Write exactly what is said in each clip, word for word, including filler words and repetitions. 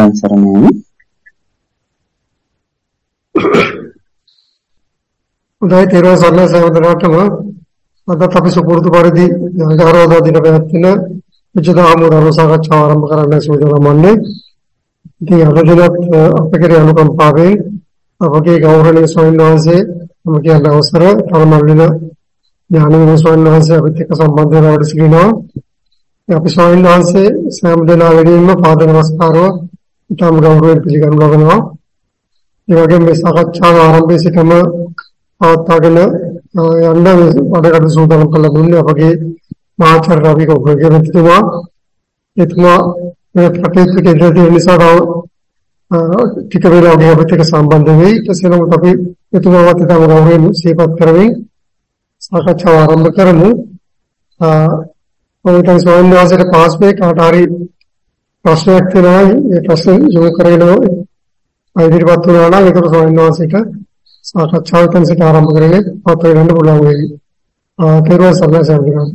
තෙරුවන් සරණයි. උදේ තෙරුවන් සරණයි සහෝදරයන්ටම අද අපි සුපුරුදු පරිදි ගෞරවදා දින පැවැත්වෙන විචදාමුදන සාකච්ඡාව ආරම්භ කරන්න සූදානම්න්නේ. ඉතින් අද දිනත් අපගේ අනුකම්පාවෙන් අපගේ ගෞරවනීය ස්වාමීන් වහන්සේ අපගේ අවසර පරමල්ලින ඥානවන්ත ස්වාමීන් වහන්සේ අපිට එක්ක සම්බන්ධ වෙලා වැඩ සිටිනවා. අපි ස්වාමීන් වහන්සේ සෑම දිනා වෙලින්ම පාද නමස්කාරව ඉතාම ගෞරවයෙන් පිළිගනු ලබනවා. ඒ වගේම මේ සාකච්ඡාව ආරම්භයේ සිටම පවත්වාගෙන යන්න වැඩකට සූදානම් කළ දුන්නේ අපගේ මහාචාර්ය රවි ගෝගරතුමා. එතුමා මේ ප්‍රතිපත්ති දෙක නිසා ටික වෙලාවක අපිට එක්ක සම්බන්ධ වෙයි. ඊටසේ නම් අපි එතුමාවත් ඉතාම ගෞරවයෙන් සිහිපත් කරමින් සාකච්ඡාව ආරම්භ කරමු. ඔයතන ස්වාමීන් වහන්සේට පාස් මේ කාට හරි ප්‍රශ්නයක් තියෙනවා ඒ ප්‍රශ්න යොමු කරගෙන ඉදිරිපත් වෙනවා නම් ඒකට ස්වාමීන් වහන්සේට සාකච්ඡාව තනසිට ආරම්භ කරගෙන පත් වෙන්න පුළුවන් වෙයි. තේරුවන් සරණයි සම්පූර්ණ.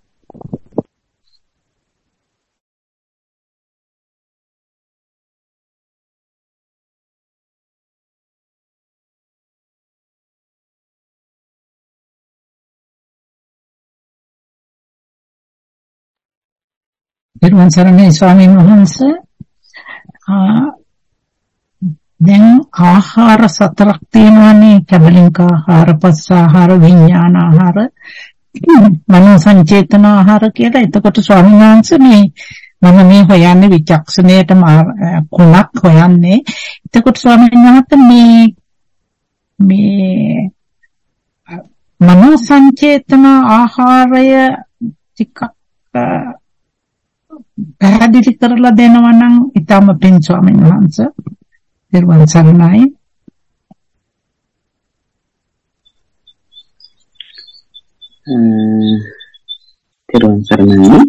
තෙරුවන් සරණයි ස්වාමීන් වහන්සේ. දැන් ආහාර සතරක් තියෙනවානේ. කැබලින්ක ආහාර, පස්ස ආහාර, විඥාන ආහාර, මනෝ සංචේතන ආහාර කියලා. එතකොට ස්වාමීන් වහන්සේ මේ මම මේ හොයන්නේ විචක්ෂණයට කුණක් හොයන්නේ. එතකොට ස්වාමීන් වහන්සේ මේ මේ මනෝ සංචේතන ආහාරය ටිකක් පැහැදිලි කරලා දෙනවා නම් ඊටම පින් ස්වාමීන් වහන්සේ. තෙරුවන් සරණයි. තෙරුවන් සරණයි.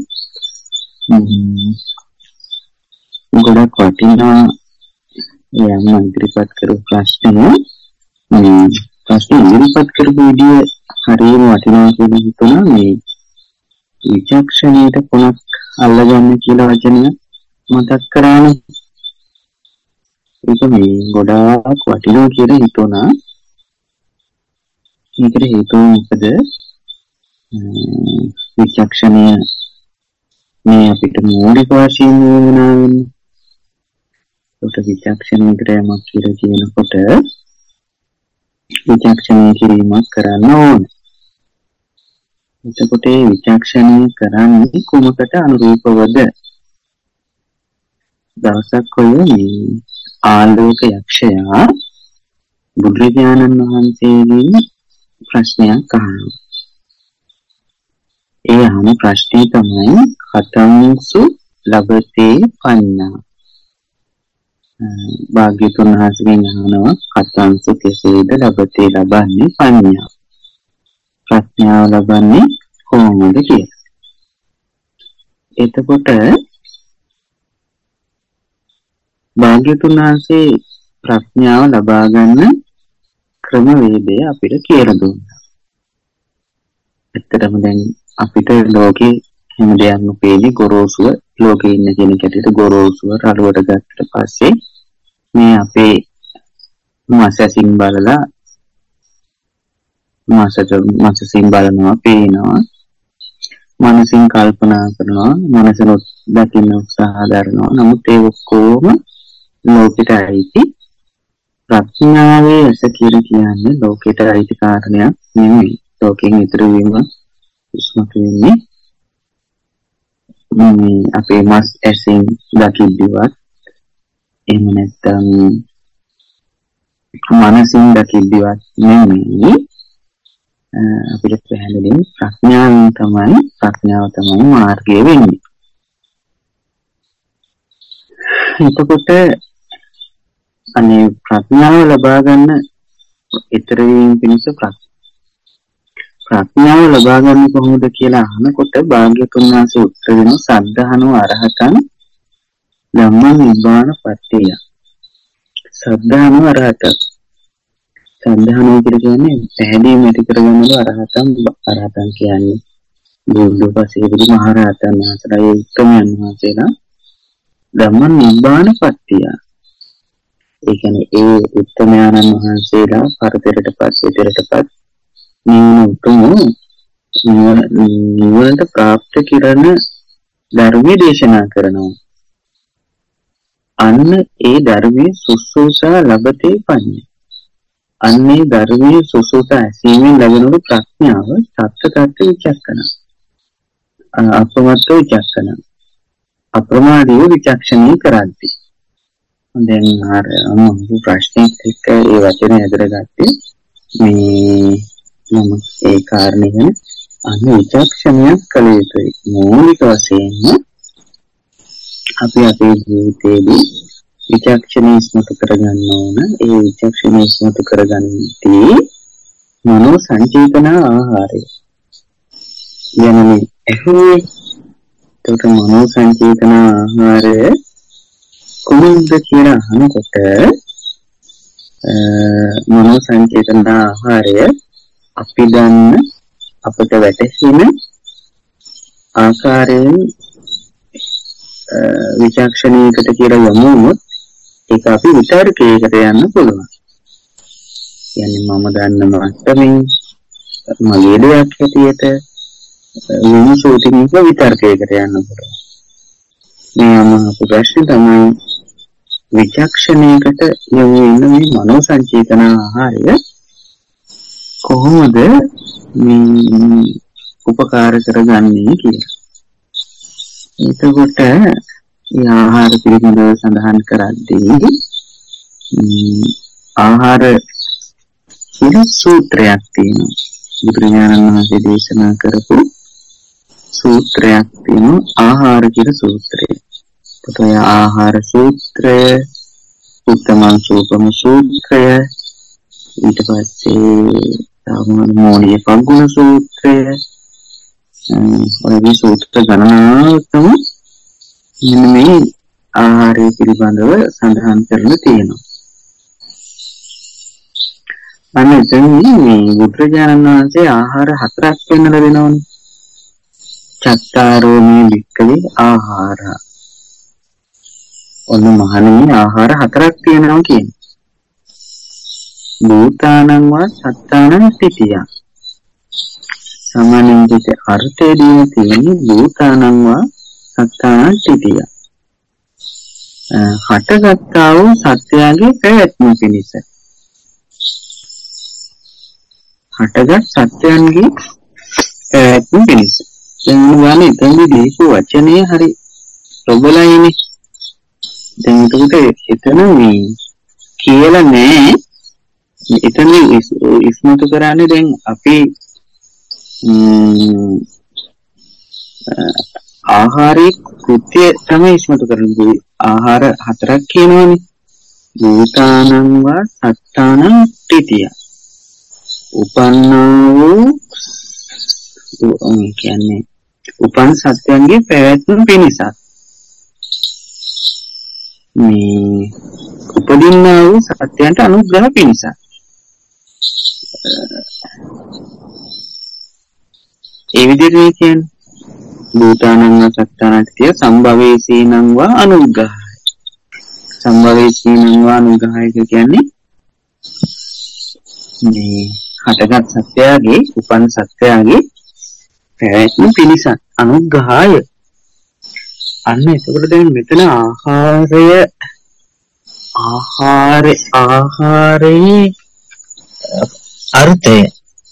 ගොඩක් වටිනා යම් ඉදිරිපත් කරපු ප්‍රශ්න මේ ප්‍රශ්න ඉදිරිපත් කරපු විදිය හරියම වටිනවා කියලා හිතුණා. මේ විචක්ෂණයට කොනක් අල්ලගන්න කියලා වචනය මතක් කරානේ. ඒක මේ ගොඩාක් වටිනවා කියලා හිතුණා. ඒකට හේතුව මොකද? විචක්ෂණය මේ අපිට මූලික වශයෙන් වුණා වෙන්නේ. ඒකට විචක්ෂණයකට යමක් කියලා කියනකොට විචක්ෂණය කිරීමක් කරන්න ඕනේ. එතකොට ඒ විචක්ෂණය කරන්නේ කුමකට අනුරූපවද? දවසක් ඔය මේ ආලෝක යක්ෂයා බුදුරජාණන් වහන්සේගෙන් ප්‍රශ්නයක් අහනවා. ඒ අහන ප්‍රශ්නේ තමයි කතංසු ලබතේ පඤ්ඤා. භාග්‍යතුන් වහන්සේගෙන් අහනවා කතංසු කෙසේද ලබතේ ලබන්නේ පඤ්ඤා? ප්‍රඥාව ලබන්නේ කොහොමද කියලා. එතකොට භාග්‍යතුන් වහන්සේ ප්‍රඥාව ලබා ගන්න ක්‍රමවේදය අපිට කියලා දුන්නා. ඇත්තටම දැන් අපිට ලෝකේ හැම දෙයක්ම පේන්නේ ගොරෝසුව. ලෝකේ ඉන්න කෙනෙක් ඇතුළත ගොරෝසුව රළුවට ගත්තට පස්සේ මේ අපේ මාසසින් බලලා මාසට මාසසින් බලනවා, පේනවා, මනසින් කල්පනා කරනවා, මනසනොත් දකින්න උත්සාහ කරනවා. නමුත් ඒ ඔක්කොම ලෝකෙට අයිති ප්‍රඥාවේ ඇස කියලා කියන්නේ ලෝකෙට අයිති කාරණයක් නෙමෙයි. ලෝකෙන් ඊතර වීම ඉස්මතු වෙන්නේ මේ අපේ මස් ඇසින් දකිද්දිවත් එහෙම නැත්නම් මනසින් දකිද්දිවත් නෙමෙයි. අපිට පැහැදිලිව ප්‍රඥාවෙන් තමයි ප්‍රඥාව තමයි මාර්ගය වෙන්නේ. එතකොට අනේ ප්‍රඥාව ලබා ගන්න ඊතර වීම පිණිස ප්‍රඥාව ලබා ගන්න කොහොමද කියලා අහනකොට භාග්‍යතුන් වහන්සේ උත්තර දෙනවා සද්ධානෝ අරහතං ධම්ම නිබ්බාන පත්තිය. සද්ධානෝ අරහතං සද්ධානෝ කියන්නේ පැහැදීම ඇති කරගන්නලු අරහතන්. අරහතන් කියන්නේ බුද්ධ පසේ බුදු මහරහතන් වහන්සේලා ඒ උත්තමයන් වහන්සේලා ධම්ම නිබ්බාන පත්තිය. ඒ කියන්නේ ඒ උත්තමයන්න් වහන්සේලා පරතරටපත් උතරටපත් නිවන උතුම් නිවනට ප්‍රාප්ත කරන ධර්මයේ දේශනා කරනවා. අන්න ඒ ධර්මයේ සුසුසා ලබතේ පඤ්ඤා. අන්නේ ධර්මයේ සුසුසා ඇසීමෙන් ලැබෙන ප්‍රඥාව සත්‍ය තත්ත්ව විචක්කන. අපමත්ව විචක්කන. අප්‍රමාදීව විචක්ෂණී කරද්දී. දැන් අර අම්මගේ ප්‍රශ්නෙත් එක්ක ඒ වචනේ ඇදලා මේ මම ඒ කාරණේ ගැන අන්න විචක්ෂණයක් කළ යුතුයි. මූලික වශයෙන්ම අපි අපේ ජීවිතේදී විචක්ෂණය ඉස්මතු කරගන්න ඕන. ඒ විචක්ෂණය ඉස්මතු කරගන්නදී මනෝ සංචේතන ආහාරය යන්නේ එහේ ඒකට මනෝ සංචේතන ආහාරය කොහොමද කියලා අහනකොට මනෝ සංචේතන ආහාරය අපි දන්න අපට වැටහෙන ආකාරයෙන් විචක්ෂණයකට කියලා යමුනොත් ඒක අපි විතර්කයකට යන්න පුළුවන්. කියන්නේ මම දන්න මට්ටමින් මගේ දෙයක් හැටියට විමුසෝතිනික විතර්කයකට යන්න පුළුවන්. මේ අමහපු ප්‍රශ්නේ තමයි විචක්ෂණයකට යොමු වෙන මේ මනෝ සංචේතන ආහාරය කොහොමද මේ උපකාර කරගන්නේ කියලා. එතකොට මේ ආහාර පිළිබඳව සඳහන් කරද්දී ආහාර කියන සූත්‍රයක් තියෙනවා. බුදුරජාණන් වහන්සේ දේශනා කරපු සූත්‍රයක් තියෙනවා ආහාර කියන සූත්‍රය. එතකොට ආහාර සූත්‍රය, උත්තමං සූපම සූත්‍රය, ඊට පස්සේ මෝනිය පග්ගුණ සූත්‍රය, ඔය සූත්‍ර ගණනාවකම මේ ආහාරය පිළිබඳව සඳහන් කරලා තියෙනවා. අනේ දැන් මේ බුදුරජාණන් වහන්සේ ආහාර හතරක් පෙන්වලා දෙනවනේ. චත්තාරෝ මේ වික්කලේ ආහාර. ඔන්න මහණෙනි ආහාර හතරක් තියෙනවා කියන්නේ. භූතානං වා සත්තානං තිතිය. සාමාන්‍යයෙන් දෙක අර්ථයේදී තියෙන භූතානං වා සත්තානං තිතිය. හටගත්තා වූ සත්‍යයන්ගේ පැවැත්ම පිණිස. හටගත් සත්‍යයන්ගේ පැවැත්ම පිණිස. දැන් ගානේ එතනදී දීපු වචනේ හරි ප්‍රබලයිනේ. දැන් ඒකට එතන මේ කියලා නෑ. එතන ඉස්මතු කරන්නේ දැන් අපි ආහාරයේ කෘත්‍ය තමයි ඉස්මතු කරන්නේ. ආහාර හතරක් කියනවනේ. භූතානං වා සත්තානං තිතිය. උපන්නා වූ කියන්නේ උපන් සත්‍යයන්ගේ පැවැත්ම පිණිසත් මේ උපදින්නා වූ සත්‍යයන්ට අනුග්‍රහ පිණිසත් ඒ විදිහට කියන්නේ භූතානං සත්තානත්‍ය සම්භවේසීනං වා අනුග්‍රහය. සම්භවේසීනං වා අනුග්‍රහය කියන්නේ මේ හටගත් සත්‍යයගේ උපන් සත්‍යයගේ පැවැත්ම පිණිස අනුග්‍රහය. අන්න එතකොට දැන් මෙතන ආහාරය ආහාරය ආහාරයේ අර්ථය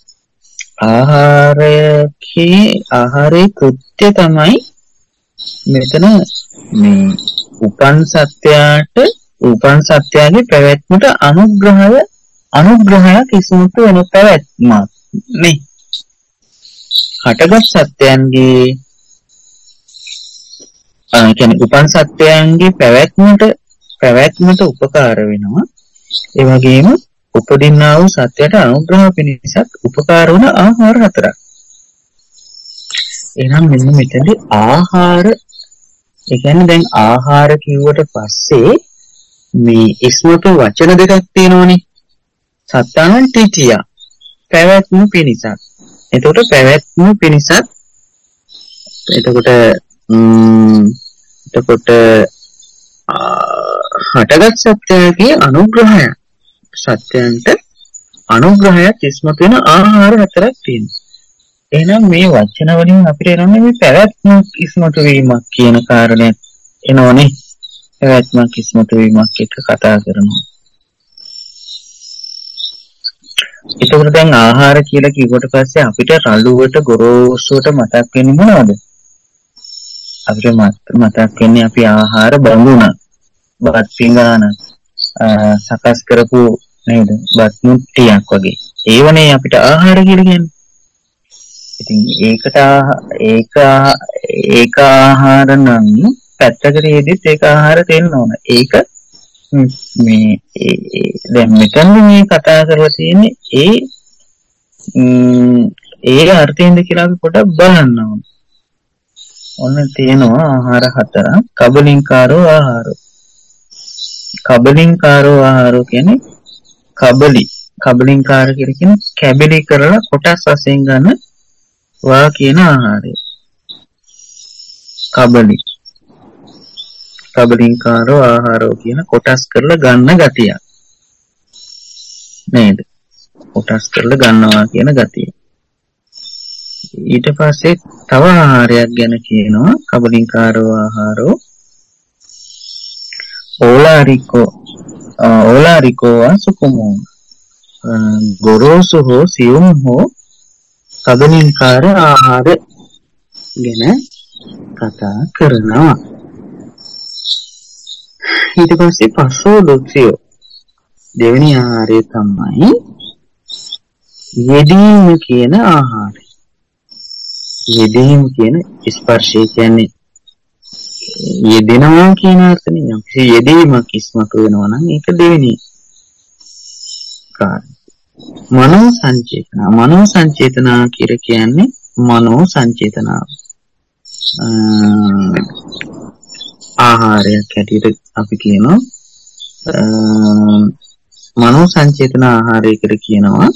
ආහාරයේ ආහාරයේ කෘත්‍ය තමයි මෙතන මේ උපන් සත්‍යයට උපන් සත්‍යයේ පැවැත්මට අනුග්‍රහය අනුග්‍රහයක් ඉස්මතු වෙන පැවැත්ම නේ. හටගත් සත්‍යයන්ගේ අ කියන්නේ උපන් සත්‍යයන්ගේ පැවැත්මට පැවැත්මට උපකාර වෙනවා. ඒ වගේම උපදින්නා වූ සත්‍යයට අනුග්‍රහ පිණිසත් උපකාර වන ආහාර හතරක්. එහෙනම් මෙන්න මෙතනදී ආහාර ඒ කියන්නේ දැන් ආහාර කිව්වට පස්සේ මේ ඉස්මතු වචන දෙකක් තියෙනවනේ. සත්තානං තිතිය පැවැත්ම පිණිසත්. එතකොට පැවැත්ම පිණිසත් එතකොට ම්ම් එතකොට හටගත් සත්‍යයේ අනුග්‍රහය සත්‍යයන්ට අනුග්‍රහයක් ඉස්මතු වෙන ආහාර හතරක් තියෙනවා. එහෙනම් මේ වචන වලින් අපිට එනන්නේ මේ පැවැත්මක් ඉස්මතු වීමක් කියන කාරණයක් එනෝනේ. පැවැත්මක් ඉස්මතු වීමක් එක කතා කරනවා. ඒකවල දැන් ආහාර කියලා කිව්වට පස්සේ අපිට රළුවට ගොරෝසුවට මතක් වෙන්නේ මොනවද? අපිට මතක් වෙන්නේ අපි ආහාර බඳුනා, බත් පිඟාන සකස් කරපු නේද? බත් මුට්ටියක් වගේ. ඒවනේ අපිට ආහාර කියලා කියන්නේ. ඉතින් ඒකට ඒක ඒක ආහාර නම් පැත්තකට යෙදිත් ඒක ආහාර තේන්න ඕන. ඒක මේ දැන් මෙතන මේ කතා කරලා තියෙන්නේ ඒ ඒ අර්ථයෙන්ද කියලා අපි පොඩ්ඩක් බලන්න ඕන. ඔන්න තියෙනවා ආහාර හතරක්. කබලින්කාරෝ ආහාරෝ. කබලින්කාරෝ ආහාරෝ කියන්නේ කබලි. කබලින්කාර කියලා කියන්නේ කැබලි කරලා කොටස් වශයෙන් ගන්න වා කියන ආහාරය. කබලි. කබලින්කාරෝ ආහාරෝ කියන කොටස් කරලා ගන්න ගතිය. නේද? කොටස් කරලා ගන්නවා කියන ගතිය. ඊට පස්සේ තව ආහාරයක් ගැන කියනවා කබලින්කාරෝ ආහාරෝ ඕලාරිකෝ ඕලාරිකෝ සුකුමෝ ගොරෝසු හෝ සියුම් හෝ කබලින්කාර ආහාර ගැන කතා කරනවා. ඊට පස්සේ පස්සෝ දුක්ඛය දෙවෙනි ආහාරය තමයි යෙදීම කියන ආහාරය. යෙදීම කියන ස්පර්ශය කියන්නේ යෙදෙනවා කියන අර්ථනේ. යම් කිසි යෙදීමක් ඉස්මතු වෙනවා නම් ඒක දෙවෙනි කාර්යය. මනෝ සංචේතන. මනෝ සංචේතනා කියලා කියන්නේ මනෝ සංචේතනාව. ආහාරයක් හැටියට අපි කියනවා මනෝ සංචේතන ආහාරය කියලා කියනවා.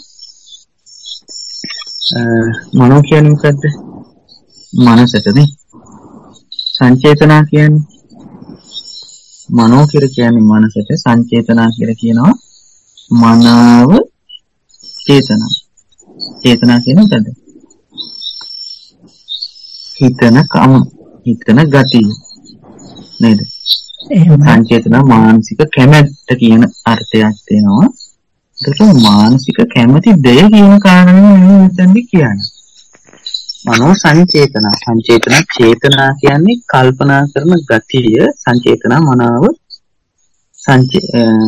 මනෝ කියන්නේ මොකද්ද? මනසටනේ. සංචේතනා කියන්නේ මනෝ කියලා කියන්නේ මනසට, සංචේතනා කියලා කියනවා මනාව චේතනා. චේතනා කියන්නේ මොකද්ද? හිතන කම, හිතන ගතිය නේද? සංචේතන මානසික කැමැත්ත කියන අර්ථයක් තියෙනවා. ඒක මානසික කැමැති දෙය කියන කාරණය නෙමෙයි මෙතනදී කියන්නේ. මනෝ සංචේතන. සංචේතන චේතනා කියන්නේ කල්පනා කරන ගතිය. සංචේතන මනාව සංචේ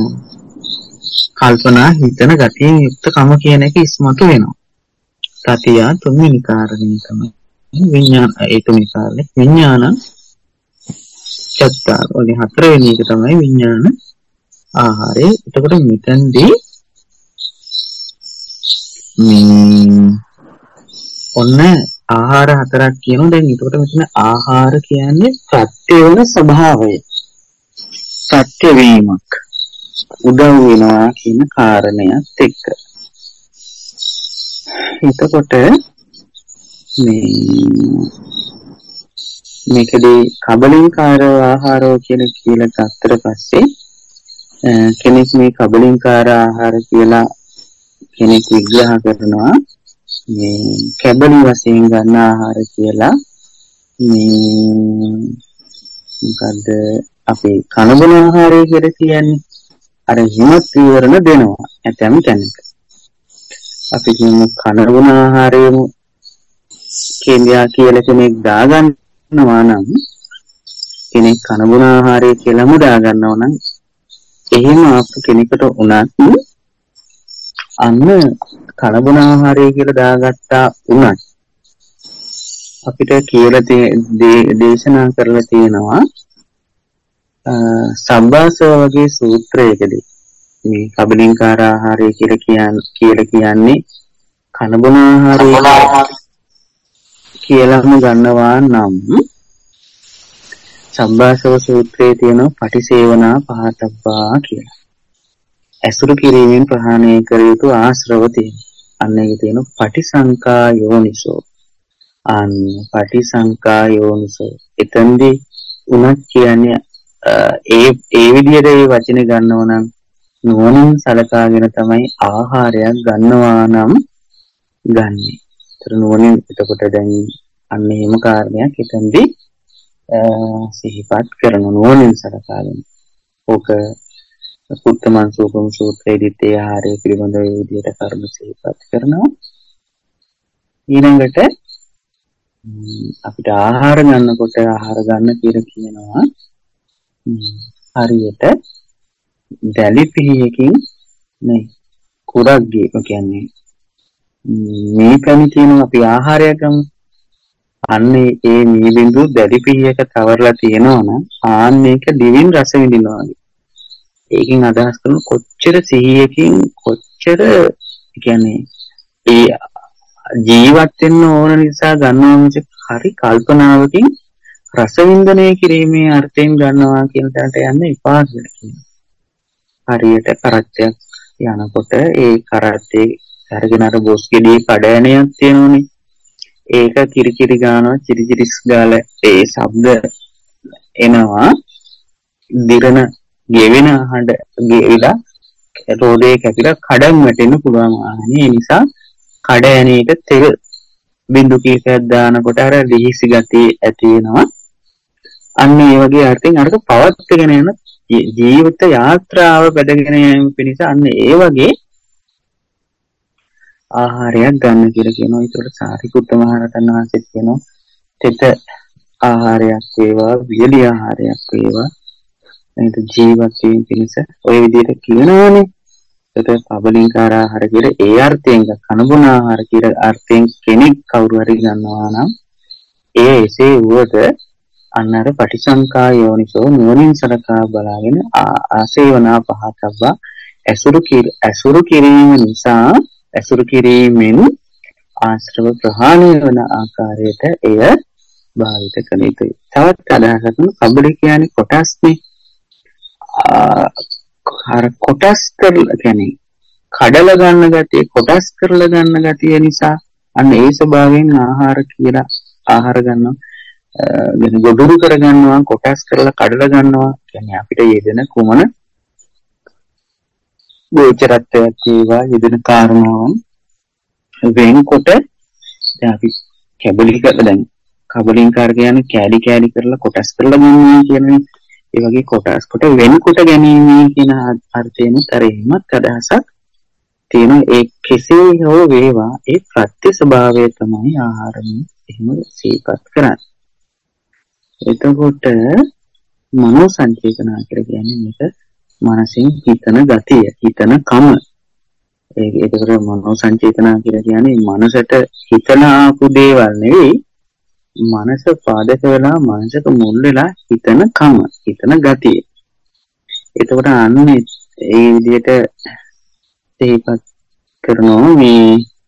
කල්පනා හිතන ගතියෙන් යුක්ත කම කියන එක ඉස්මතු වෙනවා. තතිය තුන්වෙනි කාරණේ තමයි විඥාන. ඒ තුන්වෙනි කාරණේ විඥාන චත්තාර. ඔය හතරවෙනි එක තමයි විඥාන ආහාරය. එතකොට මෙතනදී මේ ඔන්න ආහාර හතරක් කියනවා. දැන් එතකොට මෙතන ආහාර කියන්නේ ප්‍රත්‍ය වෙන ස්වභාවය. ප්‍රත්‍ය වීමක් උදව් වෙනවා කියන කාරණයක් එක්ක. එතකොට මේ මේකදී කබලින්කාර ආහාරෝ කියන කියලා ගත්තට පස්සේ කෙනෙක් මේ කබලින්කාර ආහාර කියලා කෙනෙක් විග්‍රහ කරනවා මේ කැබලි වශයෙන් ගන්න ආහාර කියලා. මේ මොකද්ද අපේ කනබුන ආහාරය කියලා කියන්නේ? අර හිමත් විවරණ දෙනවා ඇතැම් තැනක. අපි කියමු කනබුන ආහාරයම කියලා කියලා කෙනෙක් දාගන්නවා නම්, කෙනෙක් කනබුන ආහාරය කියලාම දාගන්නවා නම්, එහෙම අපු කෙනෙකුට උනත් අන්න කනබුන ආහාරය කියලා දාගත්තා උනත් අපිට කියලා දේශනා කරලා තියෙනවා සම්බාසව වගේ සූත්‍රයකදී මේ කබලින්කාර ආහාරය කියලා කියන්නේ කියලා කියන්නේ කනබුන ආහාරය කියලාම ගන්නවා නම් සම්බාසව සූත්‍රයේ තියෙන පටිසේවනා පහතබ්බා කියලා. ඇසුරු කිරීමෙන් ප්‍රහාණය කර යුතු ආශ්‍රව තියෙනවා. අන්න ඒක තියෙන පටිසංකා යෝනිසෝ. අන්න පටිසංකා යෝනිසෝ. එතෙන්දී උනත් කියන්නේ ඒ ඒ විදිහට ඒ වචනේ ගන්නව නම් නුවණින් සලකාගෙන තමයි ආහාරයක් ගන්නවා නම් ගන්නෙ. ඒතර නුවණින් එතකොට දැන් අන්න එහෙම කාරණයක් එතෙන්දී සිහිපත් කරන නුවණින් සලකාගෙන. ඕක පුත්තමන් සූපම සූත්‍රයේදීත් ඒ ආහාරය පිළිබඳව ඒ විදිහට කරුණු සිහිපත් කරනවා. ඊළඟට අපිට ආහාර ගන්නකොට ආහාර ගන්න කියලා කියනවා හරියට දැලි පිහියකින් නේ කුරක්ගේ කියන්නේ මේ පැණි කියනවා අපි ආහාරයක් ගමු. අන්නේ ඒ මේ බිඳු දැලි පිහියක තවරලා තියෙනවා නම් ආන්න ඒක දිවින් රස විඳිනවා වගේ. ඒකෙන් අදහස් කරන කොච්චර සිහියකින් කොච්චර කියන්නේ ඒ ජීවත් වෙන්න ඕන නිසා ගන්නවා මිස හරි කල්පනාවකින් රස වින්දනය කිරීමේ අර්ථයෙන් ගන්නවා කියන තැනට යන්න එපා කියලා කියනවා. හරියට කරත්තයක් යනකොට ඒ කරත්තේ අරගෙන අර බොස් ගෙඩියේ කඩෑනයක් තියෙනෝනේ. ඒක කිරිකිරි ගානවා චිරිචිරිස් ගාලා ඒ ශබ්ද එනවා. දිරන ගෙවෙන හඬ ගෙවිලා රෝදේ කැපිලා කඩම් වැටෙන්න පුළුවන්. ඒ නිසා කඩෑනේට තෙල් බින්දු කීපයක් දානකොට අර ලිහිසි ගතිය ඇති වෙනවා. අන්න ඒ වගේ අර්ථයෙන් අරක පවත්ගෙන යන ජීවිත යාත්‍රාව පැදගෙන යාම පිණිස අන්න ඒ වගේ ආහාරයක් ගන්න කියලා කියනවා. ඒකට සාරිපුත්ත මහ රහතන් වහන්සේ කියනවා තෙත ආහාරයක් වේවා වියලි ආහාරයක් වේවා නේද ජීවත් වීම පිණිස ඔය විදිහට කියනවානේ. ඒක පබලින්කාර ආහාර කියලා ඒ අර්ථයෙන් කනබුන ආහාර කියලා අර්ථයෙන් කෙනෙක් කවුරු හරි ගන්නවා නම් ඒ එසේ වුවද අන්නර පටිසංකා යෝනිසෝ නුවණින් සලකා බලාගෙන ආසේවනා පහතබ්බා ඇසුරු ඇසුරු කිරීම නිසා ඇසුරු කිරීමෙන් ආශ්‍රව ප්‍රහාණය වන ආකාරයට එය භාවිත කළ යුතුයි. තවත් අදහසක් කබලි කියන්නේ කොටස්නේ. අර කොටස් කරලා කියන්නේ කඩලා ගන්න ගතිය කොටස් කරලා ගන්න ගතිය නිසා අන්න ඒ ස්වභාවයෙන් ආහාර කියලා ආහාර ගන්නවා. වෙන ගොදුරු කර ගන්නවා කොටස් කරලා කඩලා ගන්නවා කියන්නේ අපිට යෙදෙන කුමන ගෝචරත්වයක් වේවා යෙදෙන කාරණාවන් වෙනකොට දැන් අපි කැබලි කරලා දැන් කබලින්කාර කියන්නේ කැලි කැලි කරලා කොටස් කරලා ගන්නවා කියන්නේ ඒ වගේ කොටස් කොට වෙනකොට ගැනීම කියන අර්ථයෙන් තරෙහිමත් අදහසක් තියෙනවා. ඒ කෙසේ හෝ වේවා ඒ ප්‍රත්‍ය ස්වභාවය තමයි ආහාරයෙන් එහෙම සීපත් කරන්නේ. එතකොට මනෝ සංචේතනා කියලා කියන්නේ මේක මනසින් හිතන ගතිය, හිතන කම. ඒක ඒකට මනෝ සංචේතනා කියලා කියන්නේ මනසට හිතන ආපු දේවල් නෙවෙයි, මනස පාදක වෙලා මනසට මුල් වෙලා හිතන කම, හිතන ගතිය. එතකොට අන්නේ ඒ විදිහට තේපත් කරනවා මේ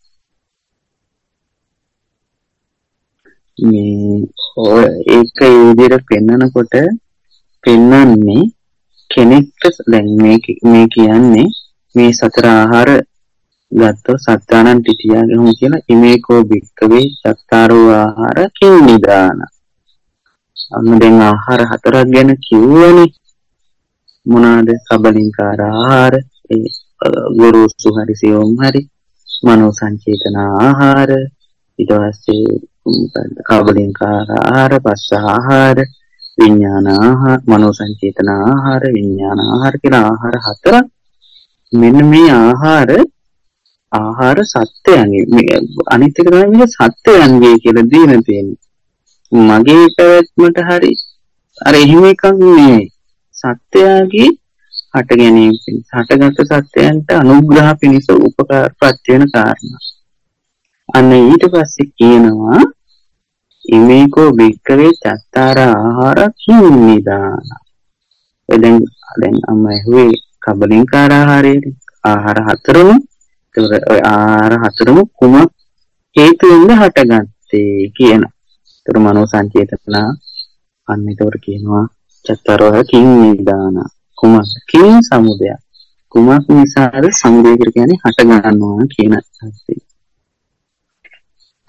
මේ ඒක ඒ විදිහට පෙන්නකොට පෙන්නන්නේ කෙනෙක්ට දැන් මේ මේ කියන්නේ මේ සතර ආහාර ගත්තොත් සත්තානන් තිතියාගමු කියලා ඉමේකෝ බික්කවේ සත්තාරෝ ආහාර කිනිදාන. අන්න දැන් ආහාර හතරක් ගැන කිව්වනේ. මොනවාද? කබලින්කාර ආහාර, ඒ ගුරුසු හරි සියොම් හරි, මනෝ සංචේතන ආහාර, ඊට පස්සේ කබලින්කාර ආහාර, පස්ස ආහාර, විඥාන ආහාර, මනෝ සංචේතන ආහාර, විඥාන ආහාර කියලා ආහාර හතරක්. මෙන්න මේ ආහාර ආහාර සත්‍යයන්ගේ අනිත් එක තමයි මේක සත්‍යයන්ගේ කියලා දීන තියෙන්නේ. මගේ පැවැත්මට හරි අර එහෙම එකක් නෙවෙයි. සත්‍යයන්ගේ හට ගැනීම පිණිස හටගත් සත්‍යයන්ට අනුග්‍රහ පිණිස උපකාරපත් වෙන කාරණා. අන්න ඊට පස්සේ කියනවා ඉමේකෝ බික්කවේ චත්තාර ආහාර කිනිදාන. දැන් දැන් අම්ම ඇහුවේ කබලින්කාර ආහාරයේ ආහාර හතරම. ඒ ආහාර හතරම කුම හේතුවෙන්ද හටගත්තේ කියන. ඒතර මනෝ සංචේතන අන්න ඒතර කියනවා චත්තාරෝ කිනිදාන. කුමක් කින් සමුදය. කුමක් නිසාද සමුදය කියන්නේ හට ගන්නවා කියන අර්ථය.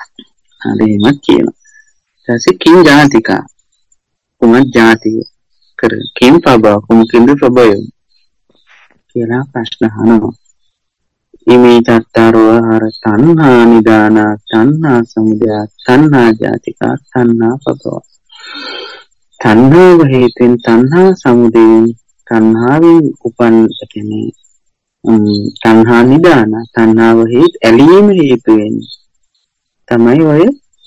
හරිම කියනවා. ඊට පස්සේ කින් ජාතිකා. කුමක් ජාතිය. කර කිම් පබා කුමකින්ද ප්‍රබය කියලා ප්‍රශ්න අහනවා. ඉමේ චත්තාරෝ ආහාර තණ්හා නිදාන තණ්හා සමුදය තණ්හා ජාතික තණ්හා පබව. තණ්හාව හේතුෙන් තණ්හා සමුදයෙන් තණ්හාවෙන් උපන් කියන්නේ තණ්හා නිදාන තණ්හාව හේතු ඇලීම හේතුවෙන් තමයි ඔය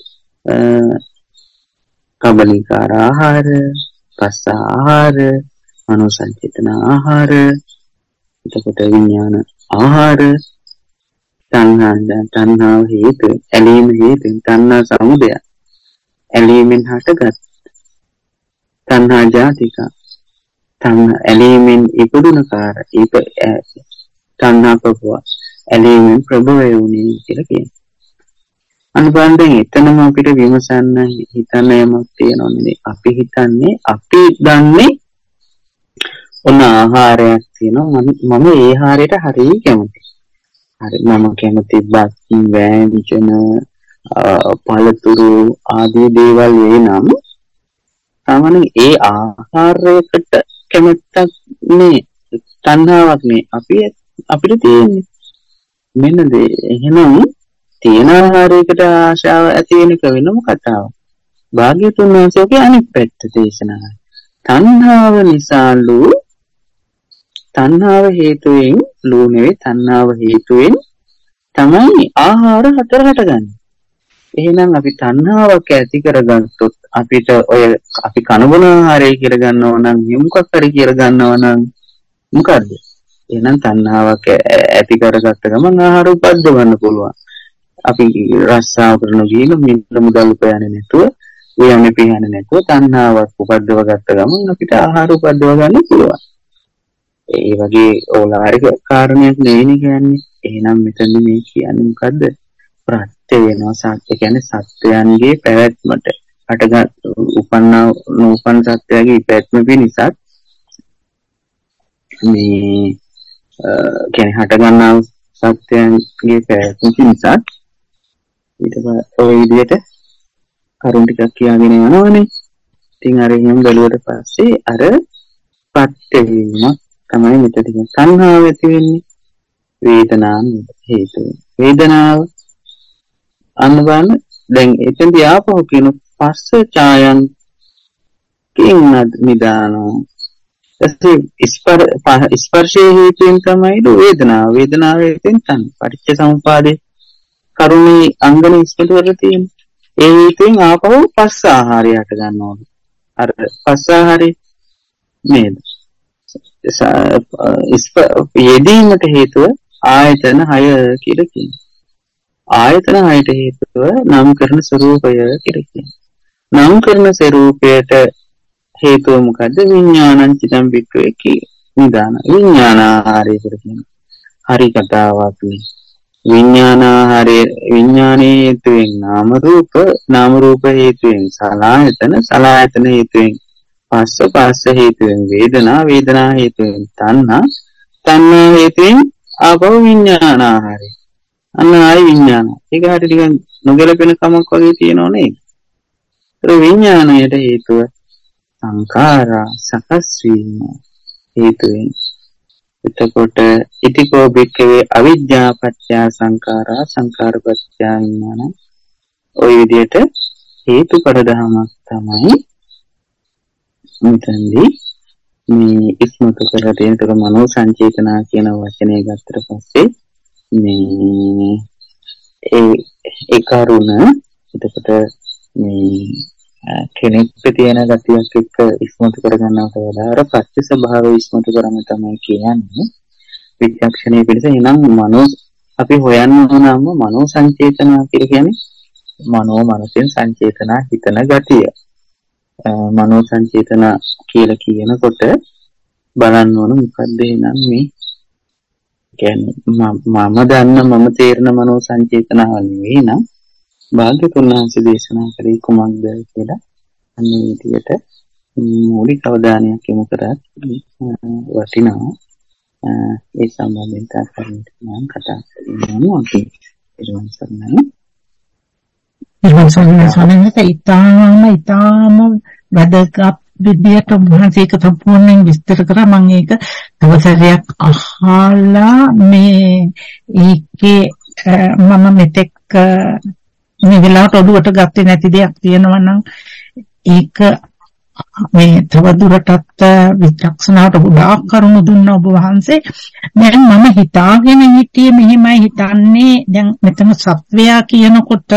කබලිකාර ආහාර, පස්ස ආහාර, මනෝ සංචේතන ආහාර, එතකොට විඥාන ආහාර, තණ්හා තණ්හාව හේතු ඇලීම හේතු තණ්හා සමුදය ඇලීමෙන් හටගත් තණ්හා ජාතික තණ්හා ඇලීමෙන් ඉපදුන කාර ඉප තණ්හා ප්‍රභව ඇලීමෙන් ප්‍රභවය වුණේ කියලා කියනවා. අනුබන්ධයෙන් එතනම අපිට විමසන්න හිතන්න යමක් තියෙනවනේ. අපි හිතන්නේ අපි දන්නේ ඔන්න ආහාරයක් තියෙනවා මම ඒ ආහාරයට හරිය කැමතියි. හරි මම කැමති බත් වෑංජන පළතුරු ආදී දේවල් වෙනම් සාමාන්‍යයෙන් ඒ ආහාරයකට කැමැත්තක් නේ තණ්හාවක් නේ අපි අපිට තියෙන්නේ. මෙන්න එහෙනම් තියෙන ආහාරයකට ආශාව ඇති වෙන එක වෙනම කතාවක්. භාග්‍යතුන් වහන්සේගේ අනිත් පැත්ත දේශනා. තණ්හාව නිසාලු තණ්හාව හේතුවෙන් ලෝ නෙවෙයි තණ්හාව හේතුවෙන් තමයි ආහාර හතර හටගන්නේ. එහෙනම් අපි තණ්හාවක් ඇති කරගත්තොත් අපිට ඔය අපි කනබුන ආහාරය කියලා ගන්නව නම් මොකක් හරි කියලා ගන්නව නම් මොකද්ද? එහෙනම් තණ්හාවක් ඇති කරගත්ත ගමන් ආහාර උපද්දවන්න පුළුවන්. අපි රස්සාව කරන ගිහින් මිල මුදල් උපයන්නේ නැතුව උයන්නේ පියන්නේ නැතුව තණ්හාවක් උපද්දව ගත්ත ගමන් අපිට ආහාර උපද්දව ගන්න පුළුවන්. ඒ වගේ ඕලාරික කාරණයක් නෙවෙයි කියන්නේ. එහෙනම් මෙතන මේ කියන්නේ මොකද්ද? ප්‍රත්‍ය වෙනවා. සත්‍ය කියන්නේ සත්‍යයන්ගේ පැවැත්මට හටගත් උපන්න නූපන් සත්‍යයේ පැවැත්ම පිණිසත් මේ කියන්නේ හටගන්නා සත්‍යයන්ගේ පැවැත්ම පිණිසත් ඊට පස්සේ ඔය විදිහට කරුණ ටිකක් කියගෙන යනවනේ. ඉතින් අර එහෙම බැලුවට පස්සේ අර ප්‍රත්‍ය වීම තමයි මෙතන තණ්හාව ඇති වෙන්නේ. වේදනාව හේතුව. වේදනාව අන්න බලන්න දැන් එතෙන්දී ආපහු කියන පස්ස ඡායන් කින් නිදානෝ. ඒ ස්පර්ශයේ හේතුවෙන් තමයි වේදනාව. වේදනාව හේතුවෙන් තන පටිච්ච සමුපාදේ කරුණේ අංගන ඉස්මතු කරලා තියෙන්නේ. ඒ හේතුවෙන් ආපහු පස්ස ආහාරය හට ගන්නවා. අර පස්ස ආහාරේ නේද? යෙදීමට හේතුව ආයතන හය කියලා කියනවා. ආයතන හයට හේතුව නම් කරන ස්වરૂපය කියලා කියනවා. නම් කරන ස්වરૂපයට හේතුව මොකද්ද? විඥානං චිතං වික්‍රේ කී නිදාන. විඥානාහාරය කියලා කියනවා. හරි කතාවක් නේ. විඥානාහාරයේ විඥානයේ හේතුවෙන් නාම රූප, නාම රූප හේතුවෙන් සලආයතන, සලආයතන හේතුවෙන් පස්ස, පස්ස හේතුවෙන් වේදනා, වේදනා හේතුවෙන් තණ්හා, තණ්හා හේතුවෙන් ආපහු විඥානාහාරය. අන්න ආයි විඥාන. ඒක හරියට ටිකක් නොගැලපෙන කමක් වගේ තියෙනව නේද? ඒ විඥාණයට හේතුව සංඛාරා සකස් වීම හේතුවෙන්. එතකොට ඉතිකෝ බික්කවේ අවිද්‍යා පත්‍ය සංඛාරා සංඛාර පත්‍ය විඥාන. ওই විදිහට හේතුඵල ධර්මයක් තමයි මෙතනදී මේ ඉස්මතු කරලා තියෙන තර මනෝ සංචේතනා කියන වචනේ ගත්තට පස්සේ මේ ඒ ඒ කරුණ එතකොට මේ කෙනෙක්ට තියෙන ගතියක් එක්ක ඉස්මතු කරගන්නවට වඩා අර පත්‍ය ස්වභාවය ඉස්මතු කරන්න තමයි කියන්නේ විචක්ෂණයේ පිළිස. එහෙනම් මනෝ අපි හොයන්න ඕනම මනෝ සංචේතනා කියලා කියන්නේ මනෝ මනසෙන් සංචේතනා හිතන ගතිය. මනෝ සංචේතනා කියලා කියනකොට බලන්න ඕන මොකද්ද එහෙනම් මේ කියන්නේ මම දන්න මම තේරෙන මනෝ සංචේතනාව නෙවෙයි නම් භාග්‍යතුන් වහන්සේ දේශනා කරේ කුමක්ද කියලා අන්නේ විදියට මූලික අවධානයක් යොමු කරත් වටිනවා. ඒ සම්බන්ධයෙන් තාක්ෂණික මම කතා කරනවා අපි ඊළඟ සම්මත ඉතින් සමහරවිට ඊටාම ඊටාම වැඩගත් විදියට වහන්සේක සම්පූර්ණයෙන් විස්තර කරා. මම ඒක තවසරයක් අහලා මේ ඒකේ මම මෙතෙක් මේ වෙලාවට ඔළුවට ගත්තේ නැති දෙයක් තියෙනවා නම් ඒක මේ තවදුරටත් විචක්ෂණාවට ගොඩාක් කරුණු දුන්න ඔබ වහන්සේ. දැන් මම හිතාගෙන හිටියේ මෙහෙමයි හිතන්නේ, දැන් මෙතන සත්වයා කියනකොට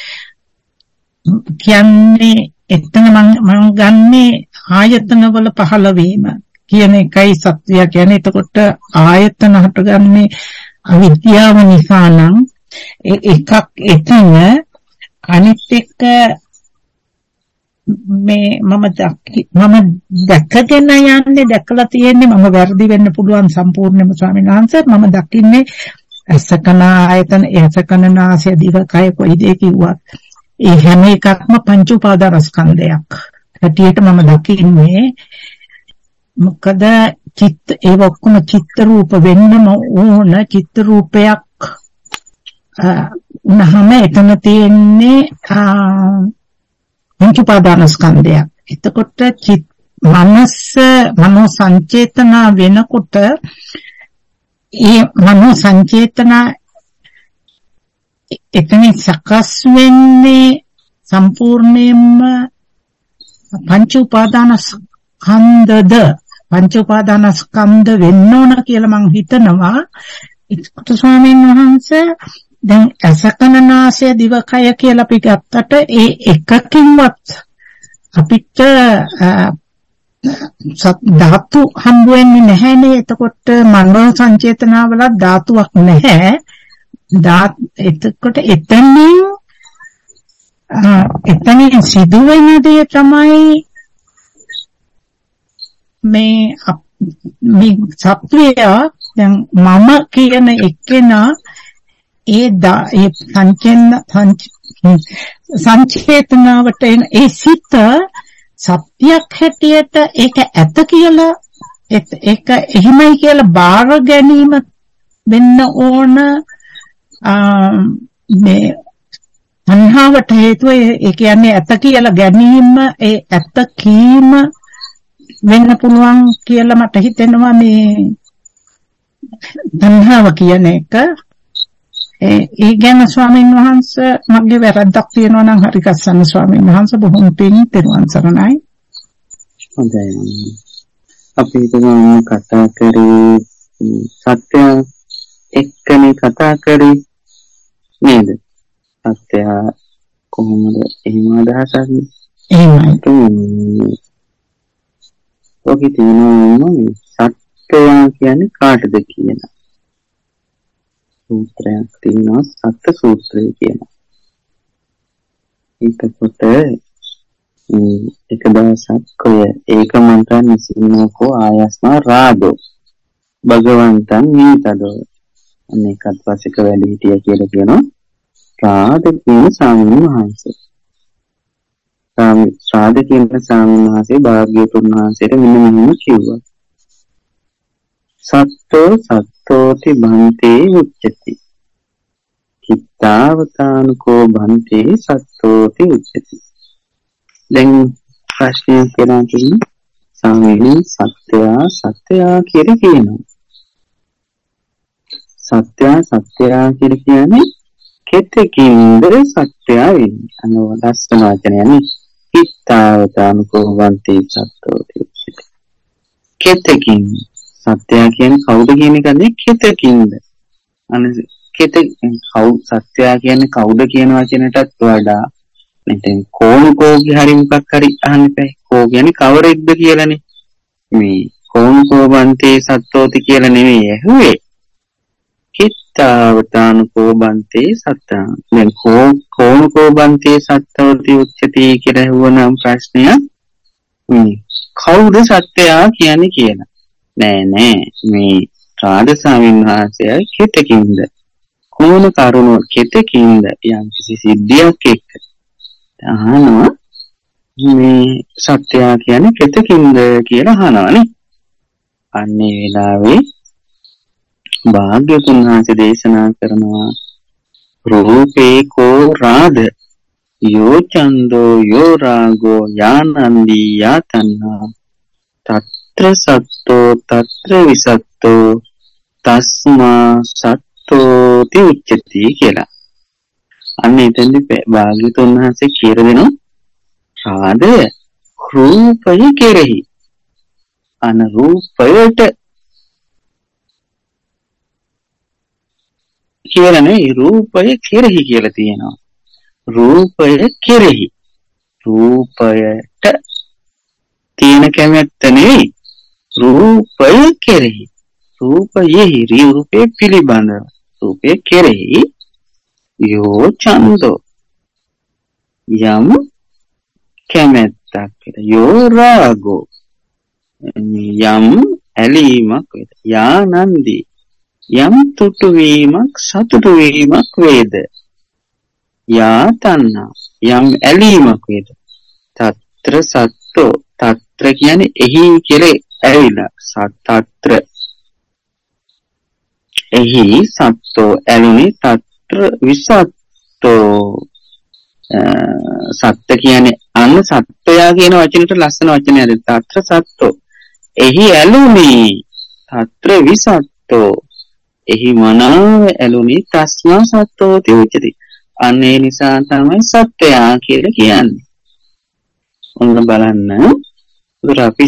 කියන්නේ එතන මම ගන්නේ ආයතන වල පහළ වීම කියන එකයි සත්‍යය කියන්නේ. එතකොට ආයතන හටගන්නේ අවිද්‍යාව නිසා නම් එකක් එතන, අනිත් එක මේ මම මම දැකගෙන යන්නේ දැකලා තියෙන්නේ, මම වැරදි වෙන්න පුළුවන් සම්පූර්ණයෙන්ම ස්වාමීන් වහන්සේ. මම දකින්නේ අසකන ආයතන, අසකන නාසය දිව කය කොයි දෙයක් කිව්වත් ඒ හැම එකක්ම පංච උපාදානස්කන්ධයක් හැටියට මම දකින්නේ. මොකද චිත්ත ඒ ඔක්කොම චිත්ත රූප වෙන්නම ඕන. චිත්ත රූපයක් උනහම එතන තියෙන්නේ පංච උපාදානස්කන්ධයක්. එතකොට චිත් මනස මනෝ සංචේතන වෙනකොට ඒ මනෝ සංචේතන එතන සකස් වෙන්නේ සම්පූර්ණයෙන්ම පංච උපාදානස්කන්ධද පංච උපාදානස්කන්ධ වෙන්න ඕන කියලා මම හිතනවා. ඒකට ස්වාමීන් වහන්සේ දැන් අසකනාසය දිවකය කියලා අපි ගත්තට ඒ එකකින්වත් අපිට ධාතු හම්බ වෙන්නේ නැහැනේ. එතකොට මනෝ සංචේතනාවල ධාතුවක් නැහැ. ධාත් එතකොට එතනින් එතනින් සිදුවෙන දේ තමයි මේ මේ සත්‍යය. දැන් මම කියන එක්කෙනා ඒ ඒ සංචේතන සංචේතනාවට එන ඒ සිත සත්‍යයක් හැටියට ඒක ඇත කියලා ඒක එහෙමයි කියලා බාර ගැනීම වෙන්න ඕන. මේ තණ්හාවට හේතුව ඒ කියන්නේ ඇත කියලා ගැනීම, ඒ ඇත කීම වෙන්න පුළුවන් කියලා මට හිතෙනවා. මේ තණ්හාව කියන එක ඒ ගැන ස්වාමීන් වහන්සේ මගේ වැරද්දක් තියෙනවා නම් හරි ගස්සන්න ස්වාමීන් වහන්සේ. බොහොම පිං තෙරුවන් සරණයි. හොඳයි. අපි තුමා කතා කරේ සත්‍ය එක්කනේ කතා කරේ නේද? සත්‍ය කොහොමද එහෙම අදහසක්? එහෙමයි. ඔකේ තියෙනවා සත්‍යය කියන්නේ කාටද කියන සූත්‍රයක් තියෙනවා. සත්‍ය සූත්‍රය කියනවා. ඒකකොට එක දවසක් ඔය ඒකමන්තන් නිසින්නකෝ ආයස්මා රාගෝ භගවන්තන් නීතදෝ අනේකත් පස්සේ කවැලි හිටිය කියලා කියනවා. රාග කියන ස්වාමීන් වහන්සේ සාමි රාග කියන ස්වාමීන් වහන්සේ භාග්‍යවතුන් වහන්සේට මෙන්න මෙහෙම කිව්වා. සත්තෝ සත්තෝති බන්තේ උච්චති කිත්තාවතානුකෝ බන්තේ සත්තෝති උච්චති. දැන් ප්‍රශ්නය කියලා කියන්නේ සාමීනි සත්‍යයා සත්‍යයා කියලා කියනවා. සත්‍යයා සත්‍යයා කියලා කියන්නේ කෙතකින්ද සත්‍යයා වෙන්නේ. අනෝ ලස්සන වචනයනේ. කිත්තාවතානුකෝ බන්තේ සත්තෝති උච්චති. කෙතකින් සත්‍යය කියන්නේ කවුද කියන එකනේ. කෙතකින්ද අනේ කෙත කවු සත්‍යය කියන්නේ කවුද කියන වචනයටත් වඩා මෙතෙන් කෝණකෝගේ හරි මොකක් හරි අහන්න එපා. කෝ කියන්නේ කවරෙක්ද කියලානේ. මේ කෝණකෝබන්තේ සත්තෝති කියලා නෙවෙයි ඇහුවේ. කිත්තාවතානුකෝ බන්තේ සත්තා. දැන් කෝ කෝණකෝබන්තේ සත්තෝති උච්චති කියලා ඇහුවනම් ප්‍රශ්නය මේ කවුද සත්‍යය කියන්නේ කියලා. නෑ නෑ මේ රාජ ස්වාමීන් වහන්සේ කෙතකින්ද කොන කරුණු කෙතකින්ද යම් කිසි සිද්ධියක් එක්ක අහනවා. මේ සත්‍යය කියන්නේ කෙතකින්ද කියලා අහනවානේ. අන්නේ වෙලාවේ භාග්‍යවතුන් වහන්සේ දේශනා කරනවා රූපේ කෝ රාග Yo chando yo rago yanandi yatanna tatra satto tatra visatto tasma satto ti uච්චති කියලා. අන්න එතෙන්දි භාග්‍යවතුන් වහන්සේ කියලා දෙනවා රාදය රූපය කෙරෙහි අනරූපයට කියලා නෙවෙයි රූපය කෙරෙහි කියලා තියෙනවා. රූපය කෙරෙහි රූපයට තියෙන කැමැත්ත නෙවෙයි රූපය කෙරෙහි රූපයෙහි රූපේ පිළිබඳව රූපය කෙරෙහි යෝ චන්දෝ යම් කැමැත්තක් යෝ රාගෝ යම් ඇලීමක් වේද යානන්දි යම් තුටු වීමක් සතුටු වීමක් වේද යා තණ්හා යම් ඇලීමක් වේද తත්‍ර සත්තෝ తත්‍ර කියන්නේ එහි කියලා ඇවිලා සත්තත්‍ර එහි සත්තෝ ඇලුනේ తත්‍ර විසත්තෝ සත්ත්‍ය කියන්නේ අන්න සත්වයා කියන වචනෙට ලස්සන වචනයද తත්‍ර සත්තෝ එහි ඇලුනේ తත්‍ර විසත්තෝ එහි මනාව ඇලුනේ තස්මා සත්තෝ තේචති අන්න ඒ නිසා තමයි සත්‍යයා කියලා කියන්නේ. ඔන්න බලන්න උදේ අපි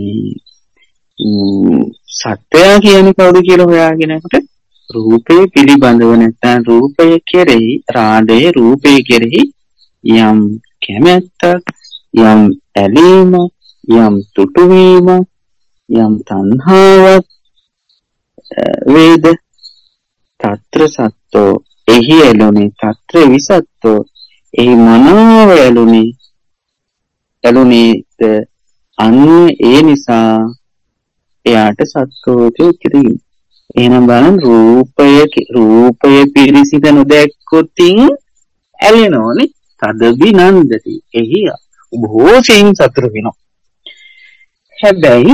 සත්‍යයා කියන්නේ කවුද කියලා හොයාගෙනකොට රූපේ පිළිබඳව නැත්නම් රූපය කෙරෙහි රාගය රූපේ කෙරෙහි යම් කැමැත්තක් යම් ඇලීම යම් තුටුවීම යම් තණ්හාවක් වේද తත්‍ර සත්තෝ එහි ඇලුනේ తත්‍ර විසත්තෝ එහි මනාව ඇලුනේ ඇලුනේ අන්න ඒ නිසා එයාට සත්තෝති උච්චති. එහෙනම් බලන්න රූපය රූපය පිරිසිද නොදැක්කොතින් ඇලෙනෝනේ තදබි නන්දති එහි භෝසෙන් සතුට වෙනවා. හැබැයි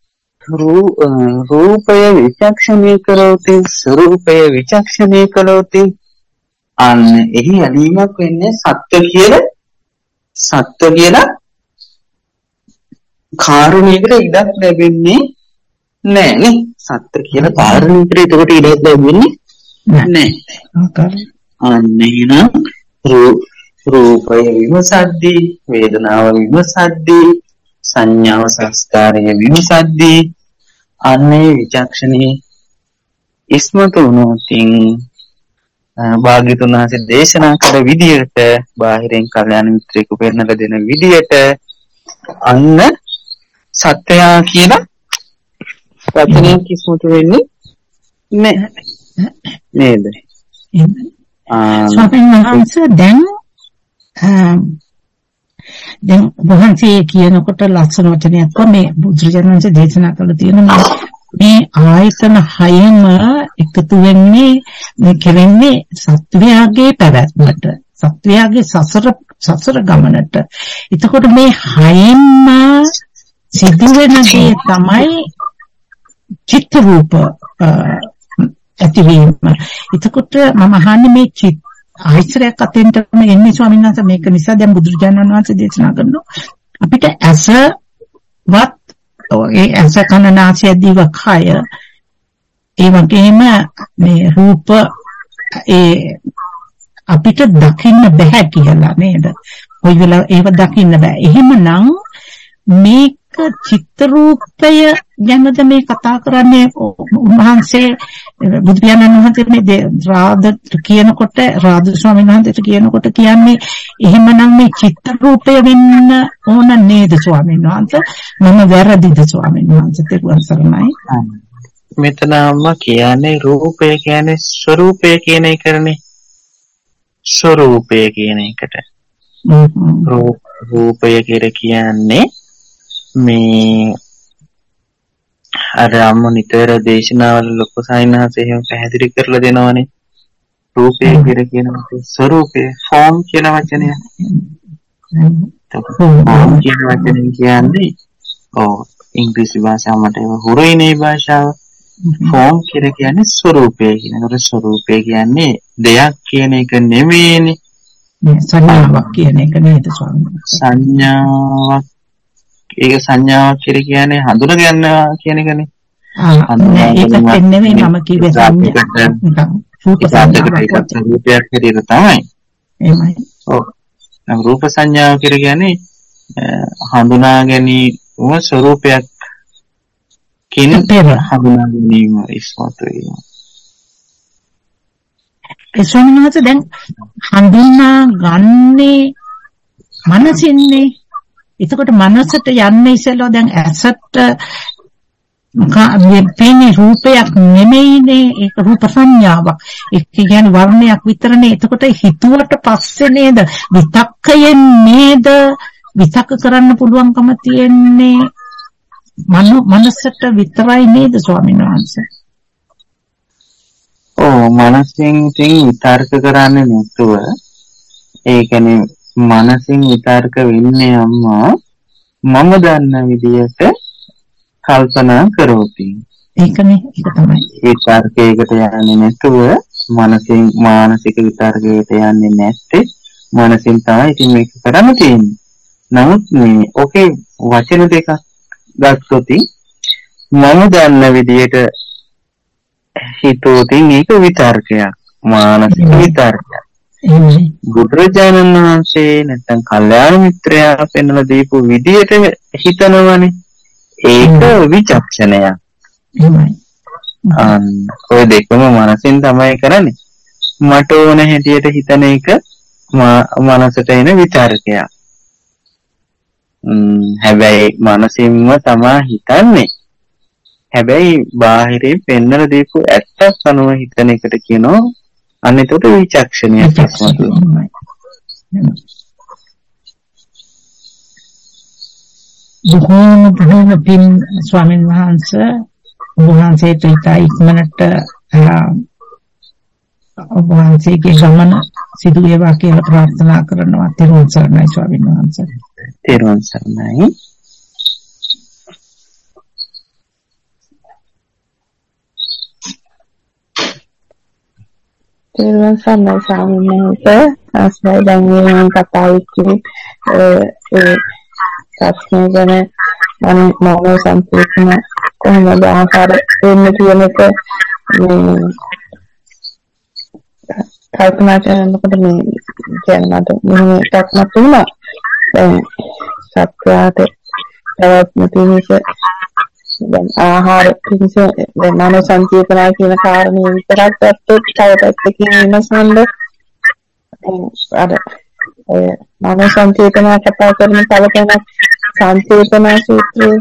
රූපය විචක්ෂණය කරෝති ස්වરૂපය විචක්ෂණය කරෝති අන්න එහි ඇලීමක් වෙන්නේ සත්‍ය කියලා සත්‍ය කියලා කාරණයකට ඉඩක් ලැබෙන්නේ නෑ නේ සත්‍ය කියලා කාරණයකට ඒකට ඉඩක් ලැබෙන්නේ නෑ. අන්න එහෙනම් රූපය විමසද්දී වේදනාව විමසද්දී සංඥාව සංස්කාරය විමසද්දී අන්නේ විචක්ෂණී ඉස්මතු වුණොතින් භාග්‍යතුන් වහන්සේ දේශනා කළ විදියට බාහිරෙන් කල්යාණ මිත්‍රයෙකු පෙන්නලා දෙන විදියට අන්න සත්‍යයා කියලා වචනයෙන් කිස්මතු වෙන්නේ නැහැ නේද? ස්වාමීන් වහන්සේ දැන් දැන් වහන්සේ කියනකොට ලස්සන වචනයක් මේ බුදුරජාණන් වහන්සේ දේශනා කළ තියෙන මේ ආයතන හයම එකතු වෙන්නේ මේ කෙරෙන්නේ සත්වයාගේ පැවැත්මට සත්වයාගේ සසර සසර ගමනට. එතකොට මේ හයෙන්ම සිදුවෙන දේ තමයි චිත්ත රූප ඇතිවීම. එතකොට මම අහන්නේ මේ චිත්ත ආශ්‍රයක් අතෙන්ට එන්නේ ස්වාමීන් වහන්සේ මේක නිසා දැන් බුදුරජාණන් වහන්සේ දේශනා කරනවා අපිට ඇසවත් ඒ ඇස කන නාසය දිව කය ඒ වගේම මේ රූප ඒ අපිට දකින්න බෑ කියලා නේද? කොයි වෙලාව ඒව දකින්න බෑ. එහෙමනම් මේක චිත්ත රූපය ගැනද මේ කතා කරන්නේ උන්වහන්සේ බුදු පියාණන් වහන්සේ මේ රාද කියනකොට රාද ස්වාමීන් වහන්සේට කියනකොට කියන්නේ එහෙමනම් මේ චිත්ත රූපය වෙන්න ඕන නේද ස්වාමීන් වහන්සේ? මම වැරදිද ස්වාමීන් වහන්සේ? තෙරුවන් සරණයි. මෙතනම කියන්නේ රූපය කියන්නේ ස්වરૂපය කියන එකනේ. ස්වરૂපය කියන එකට. රූපය කියලා කියන්නේ මේ අර අම්මනිතර දේශනාවල ලොකු සායනහස එහෙම පැහැදිලි කරලා දෙනවනේ රූපය කියලා කියනකොට ස්වરૂපය ෆෝම් කියන වචනය. ෆෝම් කියන වචනේ කියන්නේ ඔව් ඉංග්‍රීසි භාෂාවට ඒක හුරුයිනේ භාෂාව. ෆෝම් කියලා කියන්නේ ස්වરૂපය කියන. ඒකට ස්වરૂපය කියන්නේ දෙයක් කියන එක නෙමෙයිනේ. මේ සංඥාවක් කියන එක නේද ස්වාමීන් වහන්සේ? සංඥාවක් ඒක සංඥාවක් කියන්නේ හඳුන ගන්නවා කියන එකනේ. ආ නෑ ඒක නෙමෙයි මම කිව්වේ සංඥා. රූප සංඥාවක් රූපයක් හැටියට තමයි. එහෙමයි. ඔව්. රූප සංඥාව කියන්නේ හඳුනා ගැනීම ස්වરૂපයක් කියන හඳුනා ගැනීම ඉස්මතු වීම. ඒ ස්වාමීන් වහන්සේ දැන් හඳුනා ගන්නේ මනසින්නේ. එතකොට මනසට යන්නේ ඉස්සෙල්ලා දැන් ඇසට මේ රූපයක් නෙමෙයිනේ ඒක රූප සංඥාවක්. ඒක කියන්නේ වර්ණයක් විතරනේ. එතකොට හිතුවට පස්සේ නේද විතක්කයෙන් නේද විතක්ක කරන්න පුළුවන්කම තියෙන්නේ මනසට විතරයි නේද ස්වාමීන් වහන්සේ? ඔව් මනසින් තින් විතර්ක කරන්නේ නැතුව ඒ කියන්නේ මනසින් විතර්ක වෙන්නේ අම්මා මම දන්න විදියට කල්පනා කරෝති. ඒකනේ ඒක තමයි. විතර්කයකට යන්නේ නැතුව මනසින් මානසික විතර්කයකට යන්නේ නැත්තේ මනසින් තමයි ඉතින් මේක කරන්න තියෙන්නේ. නමුත් මේ ඔකේ වචන දෙකක් ගත්තොත් මම දන්න විදියට හිතෝති මේක විතර්කයක් මානසික විතර්කයක්. බුදුරජාණන් වහන්සේ නැත්නම් කල්යාණ මිත්‍රයා පෙන්වලා දීපු විදියට හිතනවනේ ඒක විචක්ෂණයක්. අන්න ඔය දෙකම මනසින් තමයි කරන්නේ. මට ඕන හැටියට හිතන එක මනසට එන විචාරකයක්. හැබැයි මනසින්ම තමයි හිතන්නේ. හැබැයි බාහිරින් පෙන්වලා දීපු ඇත්තක් අනුව හිතන එකට කියනවා අන්න ඒකට විචක්ෂණයක් තමයි. බොහෝම බොහෝම පින් ස්වාමීන් වහන්සේ වහන්සේට ඉක්මනට ඔබ වහන්සේගේ ගමන සිදු වේවා කියලා ප්‍රාර්ථනා කරනවා. තෙරුවන් සරණයි ස්වාමීන් වහන්සේ. තෙරුවන් සරණයි. තෙරුවන් සරණයි ස්වාමීන් වහන්සේ. අස්මයි දැන් මේ කතා ඉක්කේ ඒ සත්‍ය ගැන මම සම්පූර්ණ කොහොමද ආකාර වෙන්න කියන එක මේ කල්පනා කරනකොට මේ කියන්නේ මට මෙහෙම එකක් නැතුණා. දැන් සත්‍යයට තවත් මෙතනක දැන් ආහාර පිණිස දැන් මනෝ සංචේතනා කියන කාරණේ විතරක් ගත්තොත් තව පැත්තකින් විමසන්න අර ඔය මනෝ සංචේතනා කතා කරන තව කෙනෙක් සංචේතනා සූත්‍රයේ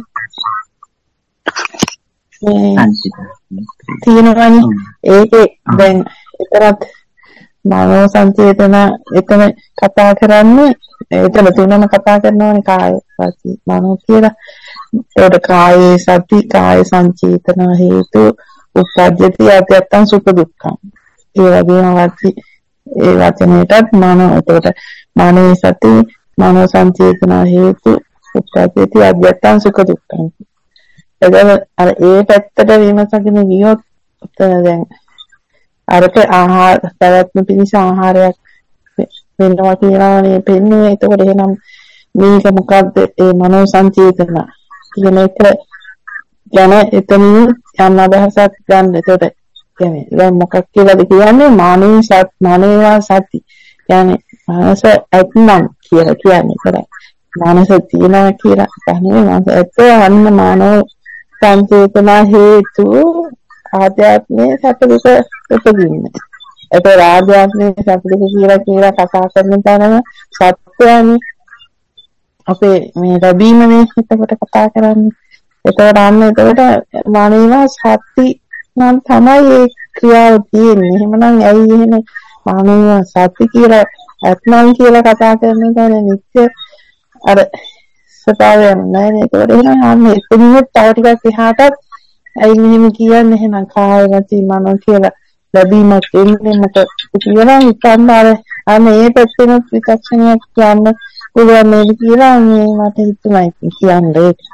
තියෙනවානේ. ඒකේ දැන් ඒතරත් මනෝ සංචේතන එතන කතා කරන්නේ එතන තුනම කතා කරනවානේ කාය සති මනෝ කියලා. ඒකට කායේ සති කාය සංචේතන හේතු උපජ්ජති අධ්‍යත්තං සුඛ දුක්ඛං. ඒ වගේම වාචි ඒ වචනයටත් මනෝ එතකොට මනෝ සති මනෝ සංචේතන හේතු උපජ්ජති අධ්‍යත්තං සුඛ දුක්ඛං. එතන අර ඒ පැත්තට විමසගෙන ගියොත් දැන් අරක ආහාර පැවැත්ම පිණිස ආහාරයක් වෙනවා කියලානේ පෙන්නේ. එතකොට එහෙනම් මේක මොකද්ද ඒ මනෝ සංචේතන කියන එක ගැන එතනින් යම් අදහසක් ගන්න. එතකොට කියන්නේ දැන් මොකක් කියලාද කියන්නේ මානේ සත් මානේවා සති කියන්නේ මනස ඇත්නම් කියලා කියන්නේ. ඒතරයි මනස තියනවා කියලා කියන්නේ මනස ඇත්ත අන්න මානෝ සංචේතන හේතු ආධ්‍යාත්මයේ සැපදුක උපදින්නේ. ඒක ආධ්‍යාත්මයේ සැපදුක කියලා කියලා කතා කරන තරම සත්‍යයනේ අපේ මේ ලැබීමනේ එතකොට කතා කරන්නේ. ඒතකොට අන්න එතකොට මානේවා සත්‍ය නම් තමයි ඒ ක්‍රියාව තියෙන්නේ. එහෙමනම් ඇයි එහෙම මානේවා සත්‍ය කියලා අත්නම් කියලා කතා කරන එක නිත්‍ය අර ස්වභාවයක් නෑ නේ. ඒතකොට එහෙනම් අන්න එතනින් තව ටිකක් එහාටත් ඇයි මෙහෙම කියන්නේ එහෙනම් කාය වචී මනෝ කියලා ලැබීමක් එන්නේ මට කියලා හිතන්න අර අන්න ඒ පැත්තෙන් විචක්ෂණයක් කියන්න පුළුවන් නේද කියලා මේ මට හිතුණා කියන්නේ ඒක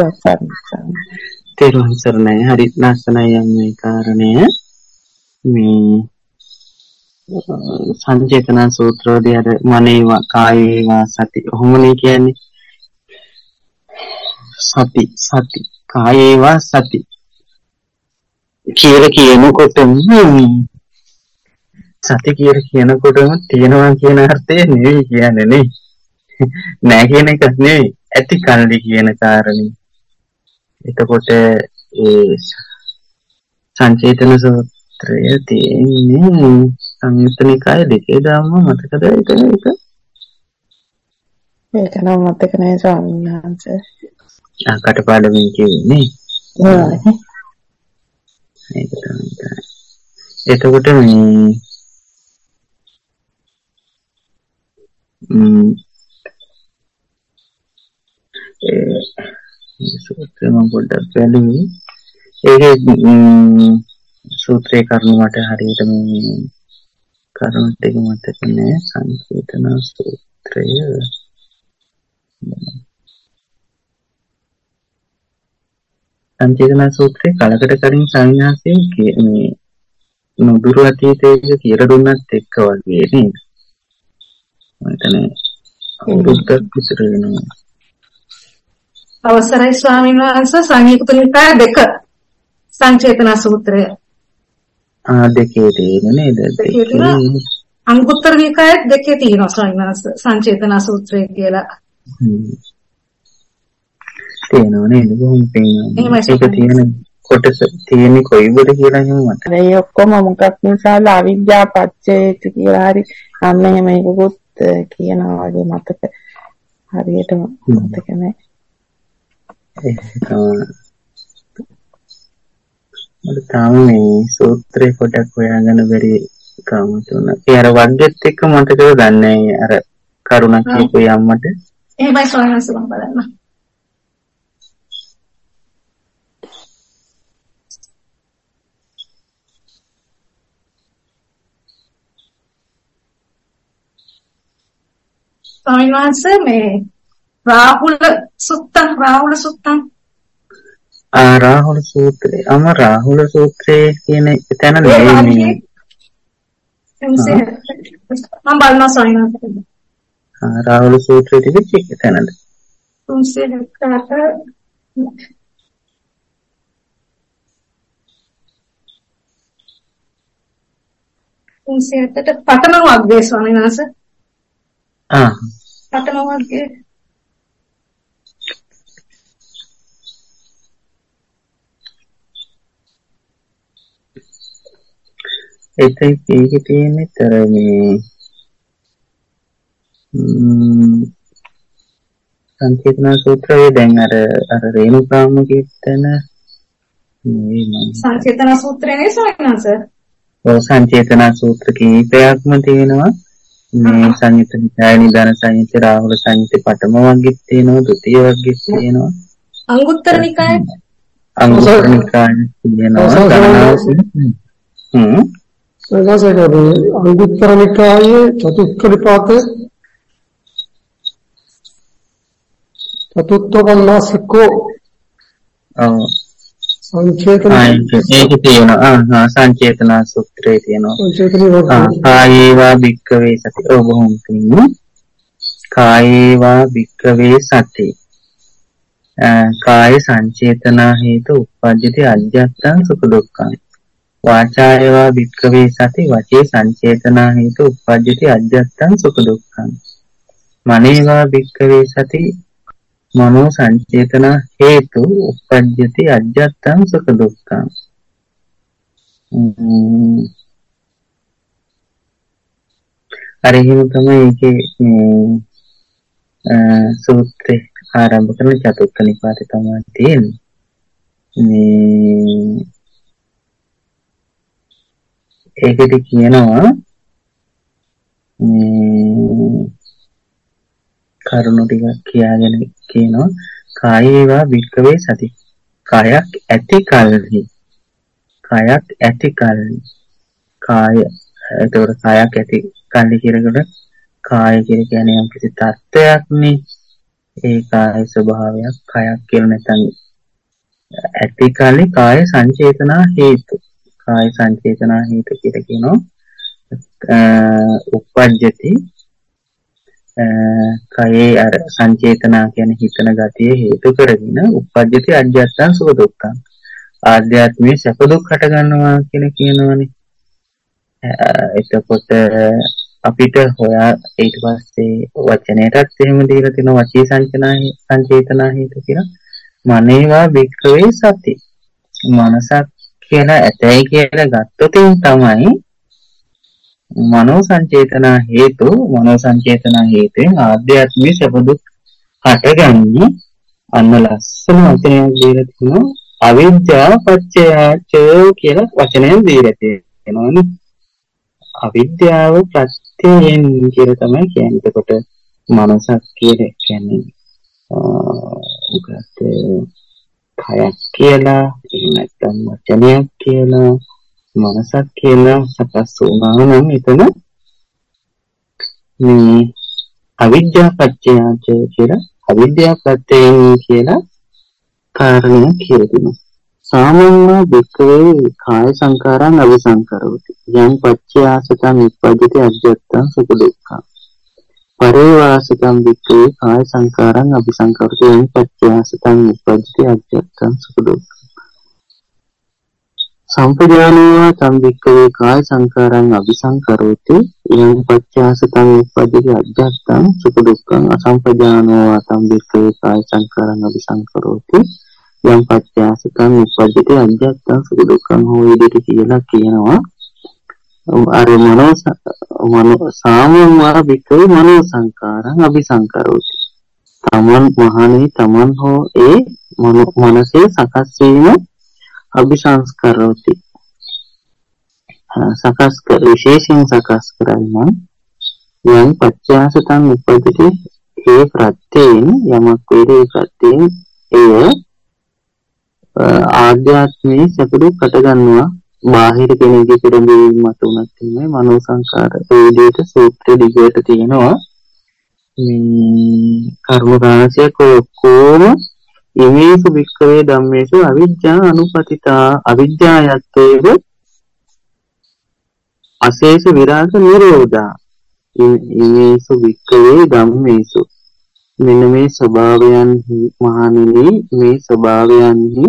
තේරුම් සරණයි. හරි ලස්සනයි යන්නේ කාරණය. මේ සංචේතන සූත්‍රෝදී අර මනේවා කායේවා සති ඔහොමනේ කියන්නේ සති සති කායේවා සති කියලා කියනකොටම සති කියලා කියනකොටම තියනවා කියන අර්ථය නෙවෙයි කියන්නේ නේ නෑ කියන එක නෙවෙයි ඇති කල්ලි කියන කාරණේ එතකොට ඒ සංචේතන සූත්‍රය තියෙන්නේ සංයුත්ත නිකාය දෙකේ දාම මතකද ඒක ඒක ඒක නම් මතක නෑ ස්වාමීන් වහන්සේ ආ කටපාඩමින් කියන්නේ නෑ ඒක තමයි එතකොට මේ ම් ඒ සූත්‍රය මම පොඩ්ඩක් බලමු ඒකේ සූත්‍රේ කරුණු මට හරියට මේ කරුණු ටික මතක නෑ සංකේතන සූත්‍රය සංකේතන සූත්‍රේ කලකට කලින් සංඥාසයෙන් මේ නුදුරු අතීතයේ කියලා දුන්නත් එක්ක වගේ නේද මම හිතන්නේ අවුරුද්දක් විතර වෙනවා අවසරයි ස්වාමීන් වහන්සේ සංයුක්ත නිකාය දෙක සංචේතන සූත්‍රය ආ දෙකේ තියෙන නේද දෙකේ අංගුත්තර නිකායේ දෙකේ තියෙනවා ස්වාමීන් වහන්සේ සංචේතන සූත්‍රය කියලා තියෙනවා නේද බොහොම පේනවා ඒක තියෙන කොටස තියෙන්නේ කොයිබද කියලා එහෙම මට මේ ඔක්කොම මොකක් නිසාද අවිද්‍යාව පත්‍යයට කියලා හරි අන්න එහෙම ඒකකුත් කියනවා වගේ මතක හරියටම මතක නැහැ මට තාම මේ සූත්‍රේ පොඩක් හොයාගන්න බැරි කම තුනක්. ඒ අර වග්ගෙත් එක්ක මතකද දන්නේ අර කරුණක් කියපු යම්මට. එහෙමයි ස්වාමීන් වහන්සේ මම බලන්න. ස්වාමීන් වහන්සේ මේ රාහුල සුත්තං රාහුල සුත්තං ආ රාහුල සූත්‍රය අම රාහුල සූත්‍රයේ කියන තැන නෙමෙයි එම්සේ මම බලනවා ස්වාමීන් වහන්සේ ආ රාහුල සූත්‍රයේ තිබෙච්ච එක තැනද තුන්සේ හතර තුන්සේ හතර පඨම වග්ගයේ ස්වාමීන් වහන්සේ ආ පඨම වග්ගයේ ඒකයි ඒකේ තියෙන්නේ තර මේ සංකේතන සූත්‍රයේ දැන් අර අර රේණුකාම කියන මේ සංකේතන සූත්‍රයේ ස්වාමීන් ඔව් සංකේතන සූත්‍ර කීපයක්ම තියෙනවා මේ සංයුත නිකාය නිදාන සංයුත රාහුල සංයුත පඨම වර්ගෙත් තියෙනවා ද්විතීය වර්ගෙත් තියෙනවා අංගුත්තර නිකාය අංගුත්තර නිකාය තියෙනවා හ්ම් සදාසකදී අංගුත්තර නිකායේ චතුත්ථ නිපාතේ චතුත්ථ වල්ලාසකෝ ඔව් සංචේතන ඒක තියෙනවා ආ සංචේතන සූත්‍රයේ තියෙනවා සංචේතන කායේවා භික්ඛවේ සති ඔව් බොහොම පිං කායේවා භික්ඛවේ සති කාය සංචේතන හේතු උප්පජ්ජති අජ්ජත්තං සුඛ දුක්ඛං වාචායවා භික්ඛවේ සති වචේ සංචේතන හේතු උප්පජ්ජති අජ්ජත්තං සුඛ දුක්ඛං මනේවා භික්ඛවේ සති මනෝ සංචේතන හේතු උප්පජ්ජති අජ්ජත්තං සුඛ දුක්ඛං අර එහෙම තමයි ඒකේ මේ සූත්‍රේ ආරම්භ කරන චතුක්ක නිපාතේ තමයි තියෙන්නේ මේ ඒකෙදි කියනවා මේ කරුණු ටික කියාගෙන කියනවා කායේවා භික්ඛවේ සති කායක් ඇති කල්හි කායක් ඇති කල්හි කාය එතකොට කායක් ඇති කල්හි කියනකොට කාය කියන්නේ යම් කිසි තත්ත්වයක්නේ ඒ කාය ස්වභාවයක් කායක් කියලා නැත්නම් ඇති කල්හි කාය සංචේතනා හේතු කාය සංචේතනා හේතු කියලා කියනවා උප්පජ්ජති කයේ අර සංචේතනා කියන හිතන ගතිය හේතු කරගෙන උප්පජ්ජති අජ්ජත්තං සුඛ දුක්ඛං ආධ්‍යාත්මයේ සැප දුක් හට ගන්නවා කියන කියනවනේ. එතකොට අපිට හොයා ඊට පස්සේ වචනයටත් එහෙම දීලා තියෙනවා වචී සංචනා සංචේතනා හේතු කියලා. මනේවා වික්‍රේ සති මනසක් කියලා ඇතයි කියලා ගත්තොත් තමයි මනෝ සංචේතනා හේතු මනෝ සංචේතනා හේතුෙන් ආධ්‍යාත්මයේ සැප දුක් හටගන්නේ. අන්න ලස්සන වචනයක් දීලා තියෙනවා අවිද්‍යා පත්‍ය ච කියලා වචනයෙන් දීලා තියෙනවානේ. අවිද්‍යාව ප්‍රත්‍යයෙන් කියලා තමයි කියන්නේ. එතකොට මනසක් කියලා කියන්නේ මොකක්ද? කයක් කියලා, එහෙම නැත්නම් වචනයක් කියලා, මනසක් කියලා සකස් වුණා නම් එතන මේ අවිද්‍යා පත්‍ය ච කියලා අවිද්‍යා ප්‍රත්‍යයෙන් කියලා කාරණා කියලා දෙනවා. සාමඤ්ඤ වික්‍රේ කාය සංකාරං අபிසංකරෝති යම් පච්චයාසතං උප්පජ්ජති අජ්ජත්තං සුඛ දුක්ඛං පරේවාසතං වික්‍රේ කාය සංකාරං අபிසංකරෝති යම් පච්චයාසතං උප්පජ්ජති අජ්ජත්තං සුඛ දුක්ඛං සම්පජානෝ තම් වික්‍රේ කාය සංකාරං අபிසංකරෝති යම් පච්චයාසතං උප්පජ්ජති අජ්ජත්තං සුඛ දුක්ඛං අසම්පජානෝ තම් වික්‍රේ කාය සංකාරං අபிසංකරෝති යම් පච්චයාසතං උප්පජ්ජති අජ්ජත්තං සුඛ දුක්ඛං හෝ විදිහට කියලා කියනවා. අර මනෝ මනෝ සාමවා වික්‍රේ මනෝ සංකාරං අபிසංකරෝති. තමන් මහණේ තමන් හෝ ඒ මනසේ සකස් වීම අபிසංස්කරෝති. සකස් කර විශේෂයෙන් සකස් කරයි නම් යම් පච්චයාසතං උප්පජ්ජති ඒ ප්‍රත්‍යයෙන් යමක් වේදේ ප්‍රත්‍යයෙන් එය ආධ්‍යාත්මයේ සැප දුක් හට ගන්නවා. බාහිර කෙනෙකුගේ පෙරඹීම මත උනත් එන්නේ මනෝ සංකාර ඒ විදිහට සූත්‍ර දිගට තියෙනවා. මේ කර්ම රාශියක කොම ඉමේසු වික්‍රේ ධම්මේසු අවිජ්ජා අනුපතිතා අවිජ්ජායත්තේව අශේෂ විරාග නිරෝධා ඉමේසු වික්‍රේ ධම්මේසු මෙන්න මේ ස්වභාවයන්හි මහණෙනි මේ ස්වභාවයන්හි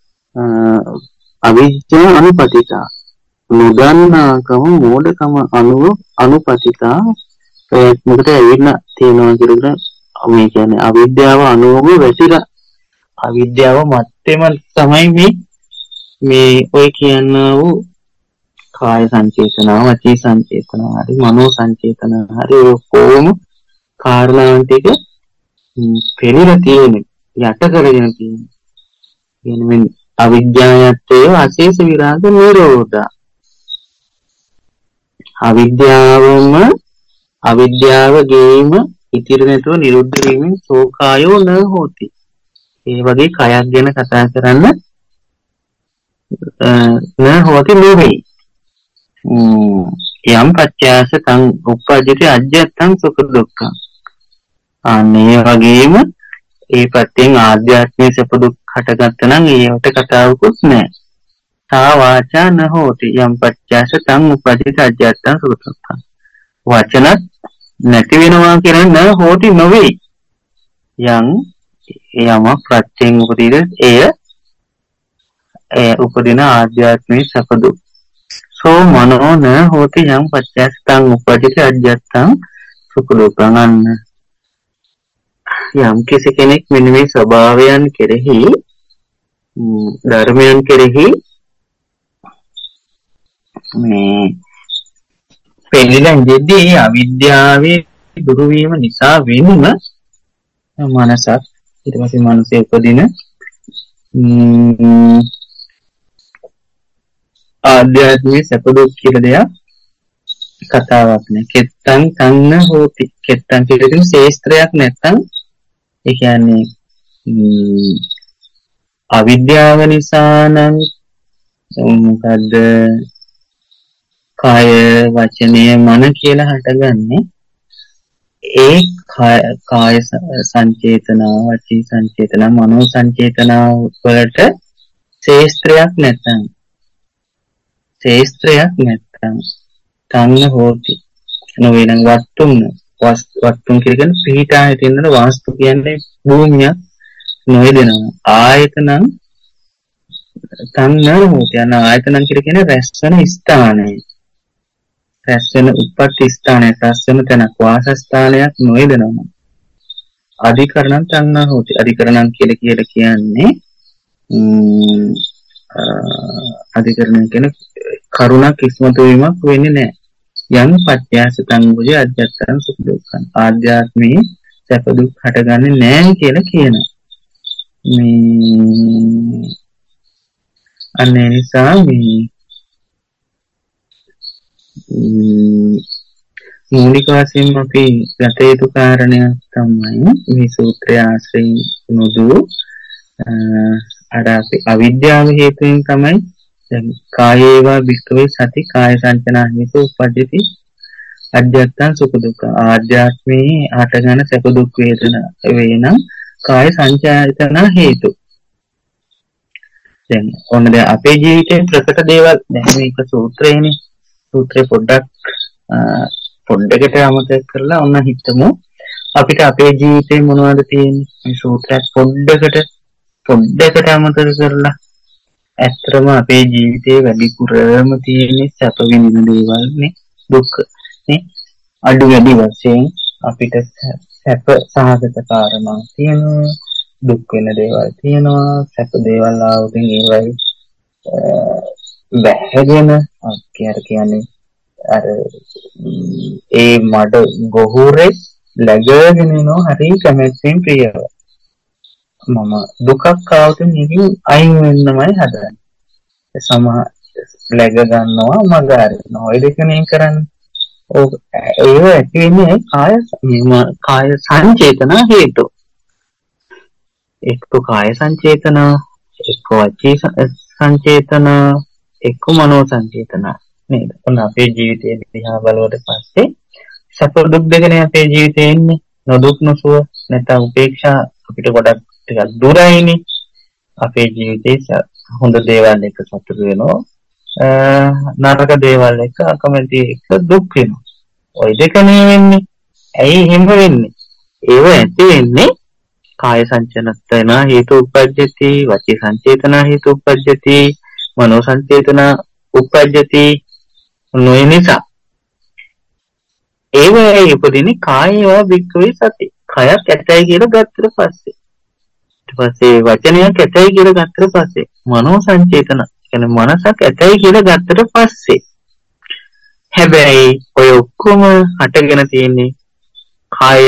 අවිජ්ජා අනුපතිතා නොදන්නාකම මෝඩකම අනුව අනුපතිතා ඒ මොකට ඇවිල්ලා තියෙනවා කියලා මේ කියන්නේ අවිද්‍යාව අනුවම වැටිලා අවිද්‍යාව මැත්තේම තමයි මේ මේ ඔය කියන වූ කාය සංචේතනා වචී සංචේතනා හරි මනෝ සංචේතනා හරි ඔක්කොම කාරණාන් ටික පෙරලා තියෙන යට කරගෙන තියෙන කියන මේ අවිද්‍යාවත්තේ අශේෂ විරාග නිරෝධා අවිද්‍යාවම අවිද්‍යාව ගේම ඉතිරි නැතුව නිරුද්ධ වීමෙන් සෝකායෝ න හෝති. ඒ වගේ කයක් ගැන කතා කරන්න න හෝති නෙවෙයි. යම් පච්චයාස තං උප්පජ්ජති අජ්ජත්තං සුඛ දුක්ඛං අනේ වගේම ඒ පැත්තෙන් ආධ්‍යාත්මික සැප දුක් හටගත්තා නම් ඒවට කතාවකුත් නැහැ. තා වාචා න හෝති යම් පච්චයාස තං උප්පජ්ජති අජ්ජත්තං සුඛ දුක්ඛං වචන නැති වෙනවා කියන න හෝති නොවේ. යම් යම ප්‍රත්‍යයෙන් උපදීද එය ඒ උපදින ආධ්‍යාත්මික සැප දුක් සෝ මනෝ න හෝති යම් පච්චයාස තං උප්පජ්ජති අජ්ජත්තං සුඛ දුක්ඛං අන්න යම් කෙනෙක් මෙන්න මේ ස්වභාවයන් කෙරෙහි ධර්මයන් කෙරෙහි මේ පෙළෙන දෙදී අවිද්‍යාවේ දුරු වීම නිසා වෙනම මනසක් ඊට පස්සේ මනසේ උපදින ආධ්‍යාත්මික සැප දුක් කියලා දෙයක් කතාවක් නේ. කෙත්තං කන්න හෝති කෙත්තං කියන ශේස්ත්‍රයක් නැත්තම් ඒ කියන්නේ අවිද්‍යාව නිසා නම් මොකද්ද කාය වචනය මන කියලා හටගන්නේ ඒ කාය සංචේතනා වචී සංචේතනා මනෝ සංචේතනා වලට ශේස්ත්‍රයක් නැත්තම් ශේස්ත්‍රයක් නැත්තම් තන්න හෝති නොවේනම් වට්ටුම් වට්ටුම් කියන පිහිටා හිටින්න වාස්තු කියන්නේ භූමිය නොවේදෙනවා ආයතනං තන්න හෝති යන ආයතනං කියන්නේ රැස්වන ස්ථානය රැස්වන උප්පත්ති ස්ථානය රැස්වන තැනක් වාසස්ථානයක් නොවේදෙනවා අධිකරණං තන්න හෝති අධිකරණං කියලා කියලා කියන්නේ අධිකරණය කියන්නේ කරුණක් ඉස්මතු වීමක් වෙන්නේ නැහැ යම් පත්‍යාසතං බුජ අධ්‍යාත්මං සුඛ දුක්ඛං ආධ්‍යාත්මේ සැප දුක් හටගන්නේ නැහැ කියලා කියනවා මේ අනේ නිසා මේ මූලික වශයෙන් අපි ගත යුතු කාරණයක් තමයි මේ සූත්‍රය ආශ්‍රයෙන් නුදු අර අපි අවිද්‍යාව හේතුවෙන් තමයි දැන් කායේවා වික්කවේ සති කාය සංචනා හේතු උපදිති අධ්‍යාත්මං සුඛ දුක්ඛ ආධ්‍යාත්මේ හටගන සැප දුක් වේදනා වේනම් කාය සංචායතන හේතු දැන් ඔන්න දැන් අපේ ජීවිතේ ප්‍රකට දේවල් දැන් මේක සූත්‍රයනේ සූත්‍රේ පොඩ්ඩක් පොඩ්ඩකට අමතක කරලා ඔන්න හිතමු අපිට අපේ ජීවිතේ මොනවද තියෙන්නේ මේ සූත්‍රයක් පොඩ්ඩකට පොඩ්ඩකට අමතක කරලා ඇත්තටම අපේ ජීවිතේ වැඩිපුරම තියෙන්නේ සැප විඳින දේවල් නේ දුක් නේ අඩු වැඩි වශයෙන් අපිට සැප සහගත කාරණා තියෙනවා දුක් වෙන දේවල් තියෙනවා සැප දේවල් ආවකින් ඒවයි බැහැගෙන අක්කියර කියන්නේ අර ඒ මඩ ගොහුරේ läගගෙන යනවා හරි කැමැත්තෙන් ප්‍රියව මම දුකක් ආවොත් නිකන් අයින් වෙන්නමයි හදන්නේ සම läග ගන්නවා මග අරිනවා ඔය දෙකනේ කරන්නේ ඔව් ඒව ඇති වෙන්නේ කාය කාය සංචේතන හේතු එක්ක කාය සංචේතන එක්ක වචී සංචේතන එක්ක මනෝ සංචේතන නේද ඔන්න අපේ ජීවිතයේ දිහා බලුවට පස්සේ සැප දුක් දෙකනේ අපේ ජීවිතේ ඉන්නේ නොදුක් නොසුව නැත්නම් උපේක්ෂා අපිට ගොඩක් ටිකක් දුරයිනේ අපේ ජීවිතේ හොඳ දේවල් එක්ක සතුටු වෙනවා නරක දේවල් එක්ක අකමැති එක්ක දුක් වෙනවා ওই දෙකනේ වෙන්නේ ඇයි එහෙම වෙන්නේ ඒව ඇති වෙන්නේ කාය සංචේතන හේතු උපජ්ජති වචී සංචේතන හේතු උපජ්ජති මනෝ සංචේතන උපජ්ජති නොය නිසා ඒවයි උපදින්නේ කායවා වික්කවේ සති කයක් ඇතයි කියලා ගත්තට පස්සේ ඊට පස්සේ වචනයක් ඇතයි කියලා ගත්තට පස්සේ මනෝ සංචේතන කියන්නේ මනසක් ඇතයි කියලා ගත්තට පස්සේ හැබැයි ඔය ඔක්කොම හටගෙන තියෙන්නේ කාය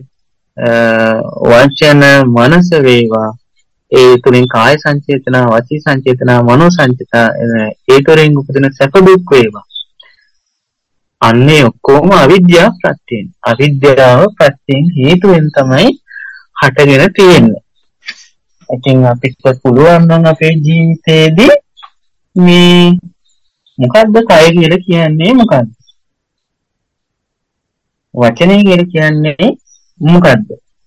වචන මනස වේවා ඒ තුලින් කාය සංචේතන වචී සංචේතන මනෝ සංචේතන ඒ තුලින් උපදින සැප දුක් වේවා අන්නේ ඔක්කොම අවිද්‍යාව ප්‍රත්‍යයෙන් අවිද්‍යාව ප්‍රත්‍යයෙන් හේතුවෙන් තමයි හටගෙන තියෙන්නේ ඉතින් අපිට පුළුවන් නම් අපේ ජීවිතේදී මේ මොකද්ද කය කියලා කියන්නේ මොකද්ද වචනේ කියලා කියන්නේ මොකද්ද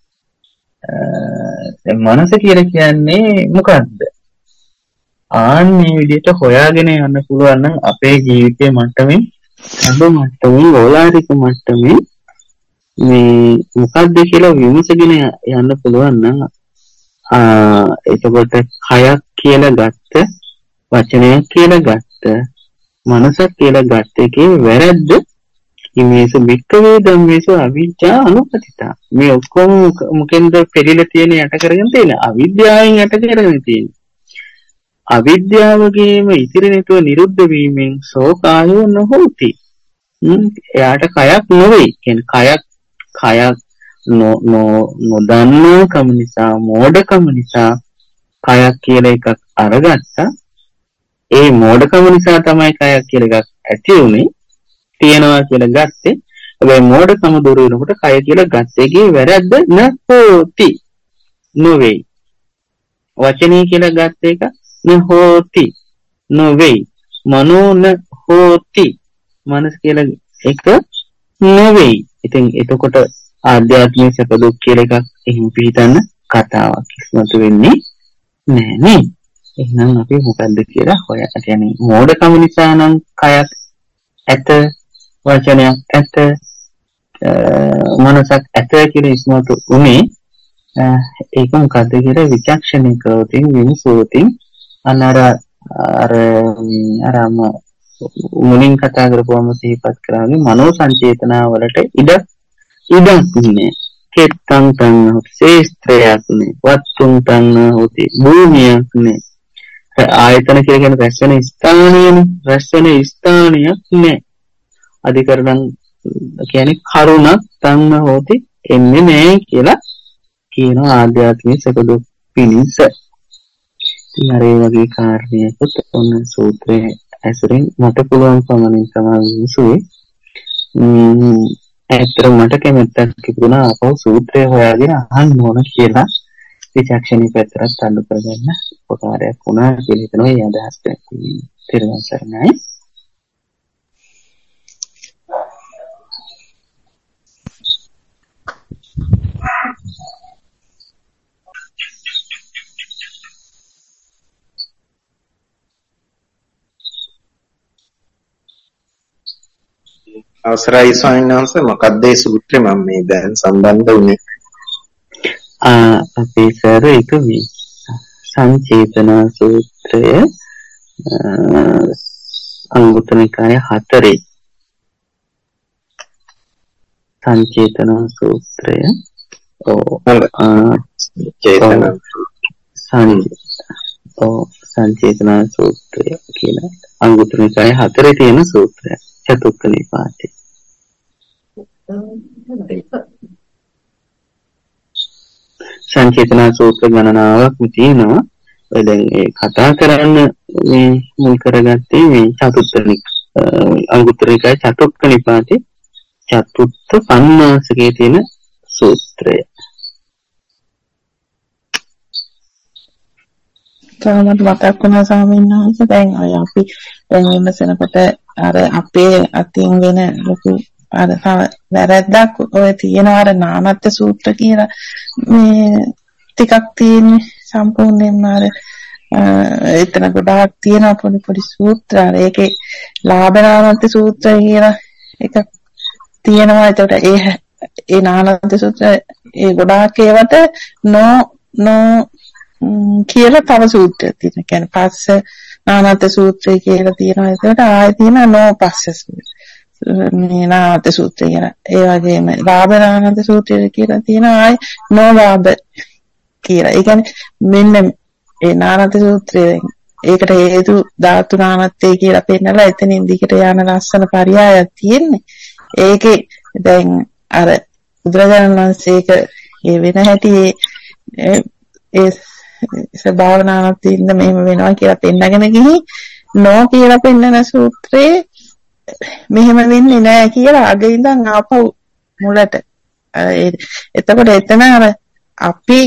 මනස කියලා කියන්නේ මොකද්ද ආන්නේ විදිහට හොයාගෙන යන්න පුළුවන් නම් අපේ ජීවිතයේ මට්ටමින් අඩු මට්ටමින් ඕලාරික මට්ටමින් මේ මොකද්ද කියලා විමසගෙන යන්න පුළුවන් නම් ආ එතකොට කයක් කියලා ගත්ත වචනයක් කියලා ගත්ත මනසක් කියලා ගත්ත එකේ වැරද්ද ඉමේසු වික්කවේ ධම්මේසු අවිජ්ජා අනුපතිතා මේ ඔක්කොම මොකෙන්ද පෙරිලා තියෙන යට කරගෙන තියෙන අවිද්‍යාවෙන් යට කරගෙන තියෙන අවිද්‍යාවගේම ඉතිරි නැතුව නිරුද්ධ වීමෙන් සෝකායෝ නොහොති එයාට කයක් නොවේ කියන්නේ කයක් කයක් නොදන්නා කම නිසා මෝඩකම නිසා කයක් කියලා එකක් අරගත්තා ඒ මෝඩකම නිසා තමයි කයක් කියලා එකක් ඇති උනේ තියනවා කියලා ගත්තේ හැබැයි මෝඩකම දුර වෙනකොට කය කියලා ගත්ත එකේ වැරද්ද නැහොති නොවේ වචනේ කියලා ගත්ත එක නොහොති නොවේ මනෝ නොහොති මනස කියලා එක නොවේ ඉතින් එතකොට ආධ්‍යාත්මික සැප දුක් කියලා එකක් එහෙම පිළිතන්න කතාවක් ඉස්මතු වෙන්නේ නෑ නේ එහෙනම් අපි මොකද්ද කියලා හොයන්න කියන්නේ මෝඩකම නිසා නම් කයක් ඇත වචනයක් ඇත මනසක් ඇත කියලා ඉස්මතු උනේ ඒක මොකද්ද කියලා විචක්ෂණය කරෝතින් විමසෝතින් අනර අර අරම මුලින් කතා කරපුවම සිහිපත් කරාගේ මනෝ සංචේතනා වලට ඉඩ ඉඩක් නේ කෙත්තං තං ශේස්ත්‍රයක් නේ වත්තුං තං හොති භූමියක් නේ ආයතන කියලා කියන රැස් වෙන ස්ථානියනේ රැස් වෙන ස්ථානියක් නේ අධිකරණ කියන්නේ කරුණක් තං හොති එන්නේ නැහැ කියලා කියන ආධ්‍යාත්මික සැප දුක් පිණිස ඉතින් අර ඒ වගේ කාර්යයකට ඔන්න සූත්‍රයේ ඇසුරින් මට පුළුවන් පමණින් තමයි විසුවේ ඇත්තට මට කැමැත්තක් තිබුණා අපෝ සූත්‍රය හොයාගෙන අහන්න ඕන කියලා විචක්ෂණී පැත්තට අල්ල කරගන්න උපකාරයක් වුණා කියලා හිතනවා ඒ අදහස් දැක්වීම තෙරුවන් සරණයි අවසරයි ස්වාමීන් වහන්සේ මොකක්ද ඒ සූත්‍රය මම මේ දැන් සම්බන්ධ වුනේ ආ අපේ සර් ඒක මේ සංචේතන සූත්‍රය අංගුත්තර නිකාය හතරේ සංචේතන සූත්‍රය චේතන සංචේතන සූත්‍රය කියලා අංගුත්තර නිකාය හතරේ තියෙන සූත්‍රය චතුක්ක නිපාතේ සංචේතන සූත්‍ර ගණනාවක් තියෙනවා. ඔය දැන් ඒ කතා කරන්න මේ මුල් කරගත්තේ මේ චතුත්ථනික අංගුත්තර නිකාය චතුක්ක නිපාතේ චතුත්ථ පඤ්ඤාසකේ තියෙන සූත්‍රය. තාමත් මතක් වුණා ස්වාමීන් වහන්සේ දැන් අය අපි දැන් විමසනකොට අර අපේ අතින් වෙන ලොකු අර තව වැරද්දක් ඔය තියෙන අර නානත්ත්‍ය සූත්‍ර කියලා මේ ටිකක් තියෙන සම්පූර්ණයෙන්ම අර එතන ගොඩාක් තියෙන පොඩි පොඩි සූත්‍ර අර ඒකේ ලාභ නානත්ත්‍ය සූත්‍රය කියලා එකක් තියෙනවා. ඒකට ඒ ඒ නානත්ත්‍ය සූත්‍ර ඒ ගොඩාක් ඒවට නෝ නෝ කියලා තව සූත්‍රයක් තියෙනවා. කියන්නේ පස්ස නානත්ත්‍ය සූත්‍රය කියලා තියෙනවා. ඒකට ආයෙ තියෙන නෝ පස්ස සූත්‍රය. මේ නානත්ත්‍ය සූත්‍රය කියන ඒ වගේම ලාභ නානත්ත්‍ය සූත්‍රය කියලා තියෙනවා. ආයෙ නෝ ලාභ කියලා. ඒ කියන්නේ මෙන්න ඒ නානත්ත්‍ය සූත්‍රයෙන් ඒකට හේතු ධාතු නානත්ත්‍ය කියලා පෙන්නලා එතනින් දිගට යන ලස්සන පරයයක් තියෙන්නේ. ඒකේ දැන් අර බුදුරජාණන් වහන්සේක ඒ වෙන හැටි ඒ ඒ ස්වභාවනාවක් තියෙන මෙහෙම වෙනවා කියලා පෙන්නගෙන ගිහින් නෝ කියලා පෙන්නන සූත්‍රේ මෙහෙම වෙන්නේ නැහැ කියලා අග ඉඳන් ආපහු මුලට එතකොට එතන අර අපි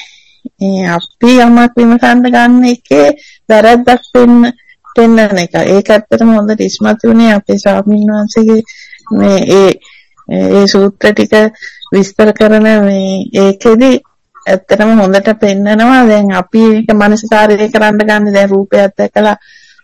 අපි යමක් විමසන්න ගන්න එකේ වැරද්දක් වෙන්න පෙන්නන එක. ඒක ඇත්තටම හොඳට ඉස්මතු වුණේ අපේ ස්වාමීන් වහන්සේගේ මේ ඒ ඒ සූත්‍ර ටික විස්තර කරන මේ ඒකෙදි ඇත්තටම හොඳට පෙන්නනවා. දැන් අපි ඒක මනසකාරය කරන්න ගන්න දැන් රූපයක් දැකලා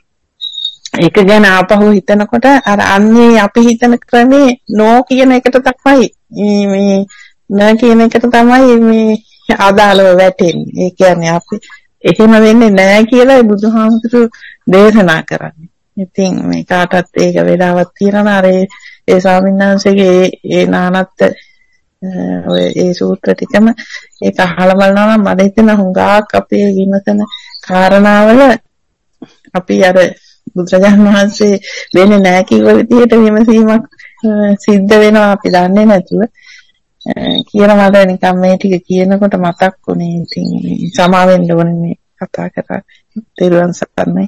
ඒක ගැන ආපහු හිතනකොට අර අන්නේ අපි හිතන ක්‍රමේ නෝ කියන එකට තමයි මේ නෑ කියන එකට තමයි මේ අදාළව වැටෙන්නේ. ඒ කියන්නේ අපි එහෙම වෙන්නේ නෑ කියලා බුදුහාමුදුරු දේශනා කරන්නේ. ඉතින් මේ කාටත් ඒක වේලාවක් තියනවා. අර ඒ ස්වාමීන් වහන්සේගේ ඒ නානත් ඔය ඒ සූත්‍ර ටිකම ඒක අහලා බලනවා නම් මට හිතෙන හුඟක් අපේ විමසන කාරණාවල අපි අර බුදුරජාණන් වහන්සේ වෙන්නේ නැහැ කිව්ව විදිහට විමසීමක් සිද්ධ වෙනවා අපි දන්නේ නැතුව කියන මට නිකන් මේ ටික කියනකොට මතක් වුණේ. ඉතින් සමාවෙන්න ඕනේ මේ කතා කරා. තෙරුවන් සරණයි.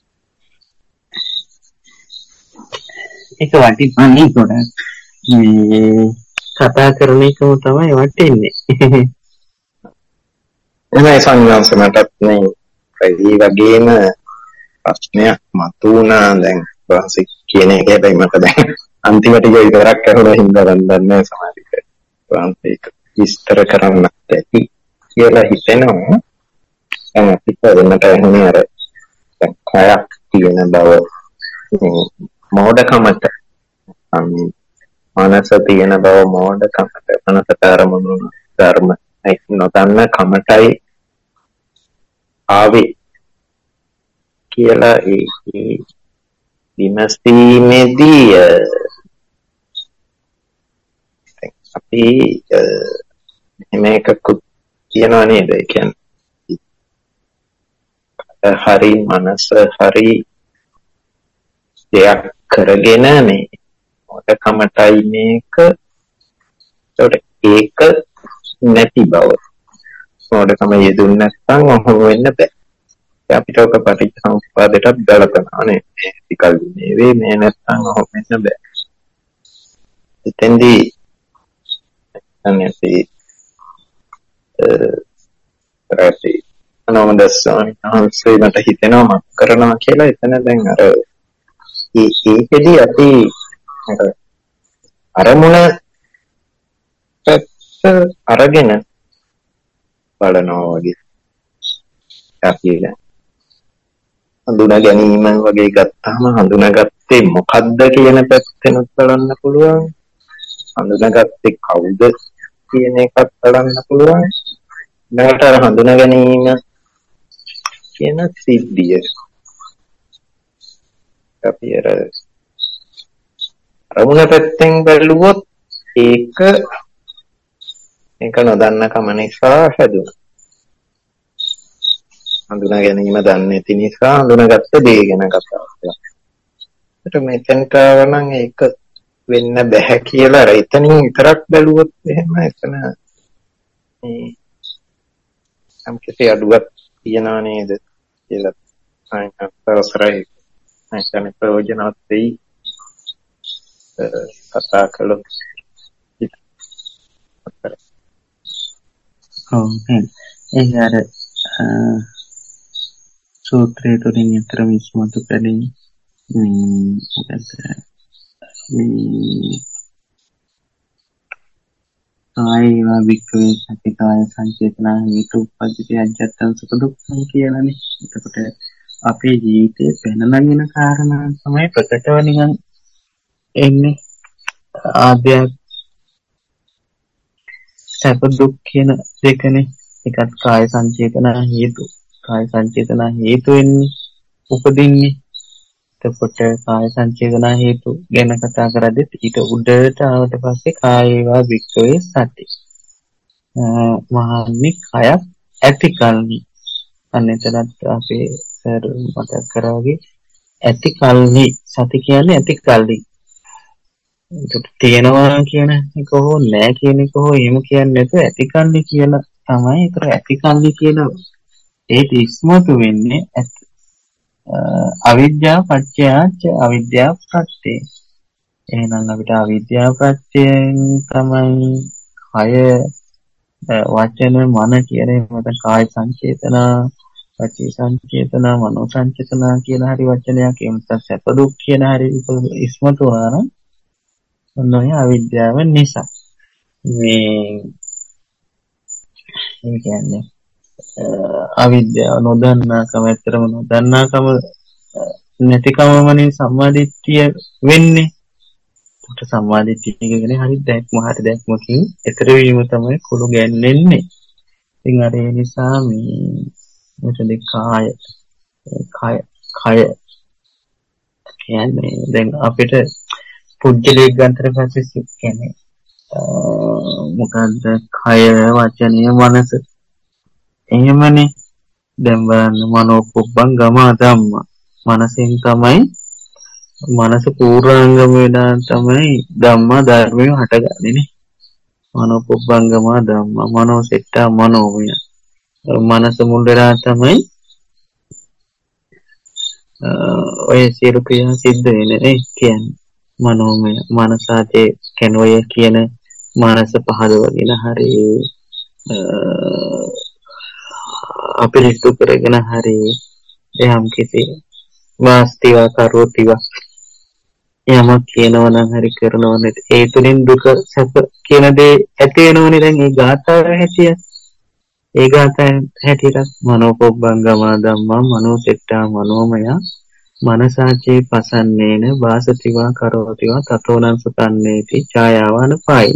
ඒක වටින්නේ ගොඩක් මේ කතා කරන එකම තමයි වටින්නේ. එනයි සංඥාන්ස මටත් මේ ඒ වගේම ප්‍රශ්නයක් මතුවුණා. දැන් වාසික කියන එක හැබැයි මට දැන් අන්තිම ටික විතරක් අහුණා හින්දා දන්නේ සමාධික වාන්තික විස්තර කරන්න ඇති කියලා හිතෙනවා. දැන් අපිට වෙනට එන්නේ අර දැන් කයක් තියෙන බව මෝඩකමට මනස තියෙන බව මෝඩකමට මනසට අරමුණු ධර්ම නොදන්න කමටයි ආවේ කියලා ඒ විමසීමේදී අපි මේකකුත් කියනවා නේද? ඒ කියන්නේ හරි මනස හරි දෙයක් කරගෙන මේ මොකකමටයි මේක ඒක නැති බව මොකකම යෙදුන්නේ නැත්නම් ඔහොම වෙන්න බෑ. අපිට ඔක පටිච්චසමුප්පාදයටත් ගලපනවා නේ. මේ ටිකල් නෙවෙයි මේ නැත්නම් ඔහොම වෙන්න බෑ. එතෙන්දී අනේසි රැටි අනෝමදස්සෝනි අහන්සේ මට හිතෙනවා මම කරනවා කියලා. එතන දැන් අර ඒ ඒකෙදී අපි අරමුණ අරගෙන බලනවා වගේ අපි හඳුනා ගැනීම වගේ ගත්තාම හඳුනාගත්තේ මොකද්ද කියන පැත්තෙනුත් බලන්න පුළුවන්. හඳුනාගත්තේ කවුද කියන එකත් බලන්න පුළුවන්. ඊළඟට අර හඳුනා ගැනීම කියන සිද්ධිය අපි අර අරමුණ පැත්තෙන් බැලුවොත් ඒක ඒක නොදන්න කම නිසා හැදුණා. හඳුනා ගැනීම දන්නේ නැති නිසා හඳුනාගත්ත දේ ගැන කතා කරනවා. ඒකට මෙතෙන්ට ආවනම් ඒක වෙන්න බෑ කියලා අර එතනින් විතරක් බැලුවොත් එහෙම එතන මේ සම්කේ අඩුවක් තියනා නේද කියලා අයින්තරසරයි නැත්නම් ප්‍රයෝජනවත් වෙයි කතා කළොත්. ඔව් ඒ අර සූත්‍රයේ තුලින් අතර විශ්මතු කලින් මොකද ආයවා වික්‍රේ සතිකාය සංචේතනා හේතු උපදිතය අජත්තං සුඛ දුක්ඛං කියලානේ. එතකොට අපේ ජීවිතේ පැනනගෙන කාරණා තමයි ප්‍රකටව නිකන් එන්නේ. ආද්‍යයක් සැප දුක් කියන දෙකනේ. එකත් කාය සංචේතනා හේතු. කාය සංචේතනා හේතු වෙන්නේ උපදින්නේ. එතකොට කාය සංචේතනා හේතු ගැන කතා කරද්දී ඊට උඩට ආවට පස්සේ කායේවා වික්‍රේ සති. මහන්නේ කයක් ඇති කල්හි. අන්නතරත් අපේ සර් මතක් කරා වගේ ඇති කල්හි සති කියන්නේ ඇති කල්හි. ඒක තියෙනවා කියන එක හෝ නැහැ කියන එක හෝ එහෙම කියන්නේ නැතුව ඇති කල්හි කියලා තමයි. ඒතර ඇති කල්හි කියන ඒක ඉස්මතු වෙන්නේ අවිද්‍යාව පත්‍යච්ච අවිද්‍යාව ප්‍රත්‍ය. එහෙනම් අපිට අවිද්‍යාව ප්‍රත්‍යයෙන් තමයි කය වචන මන කියන මත කාය සංචේතනා වචී සංචේතනා මනෝ සංචේතනා කියලා හරි වචනයක් එමුත් සැප දුක් කියන හරි ඉස්මතු වුණා නම් ඔන්න අවිද්‍යාව නිසා මේ ඒ කියන්නේ අවිද්‍යාව නොදන්නාකම ඇත්තරම නොදන්නාකම නැතිකමමනේ සම්මාදිට්ඨිය වෙන්නේ. ඒකට සම්මාදිට්ඨිය කියන්නේ හරි දැක්ම හරි දැක්මකින් ඊතර වීම තමයි කුළු ගැන්වෙන්නේ. ඉතින් අර ඒ නිසා මේ මෙතන කාය කය කය කියන්නේ දැන් අපිට පුජ්‍යලයක් ගන්නතර පස්සේ කියන්නේ මොකද්ද කය වචනය මනස එහෙමනේ. දැන් බලන්න මනෝපුබ්බංගම ධම්ම. මනසෙන් තමයි මනස පූර්ණාංගම වෙනා තමයි ධම්ම ධර්මය හටගන්නේ නේ. මනෝපුබ්බංගම ධම්ම මනෝසෙට්ටා මනෝමය. මනස මුල් වෙලා තමයි ඔය සියලු ක්‍රියා සිද්ධ වෙන්නේ නේ කියන්නේ. මනෝමය මනසාතේ කෙනෝය කියන මනස පහදවගෙන හරි අපිරිසුදු කරගෙන හරි එහම් කිසි වාස්තිවා කරෝතිවා යමක් කියනවා නම් හරි කරනවා නේද ඒ තුලින් දුක සැප කියන දේ ඇති වෙනවනේ. දැන් ඒ ගාථාව හැටිය ඒ ගාථාව හැටියට මනෝපොබ්බංගම ධම්මා මනෝසෙට්ටා මනෝමය මනසාචේ පසන්නේන වාසතිවා කරෝතිවා තතෝනං සුතන්නේති ඡායාවන පායි.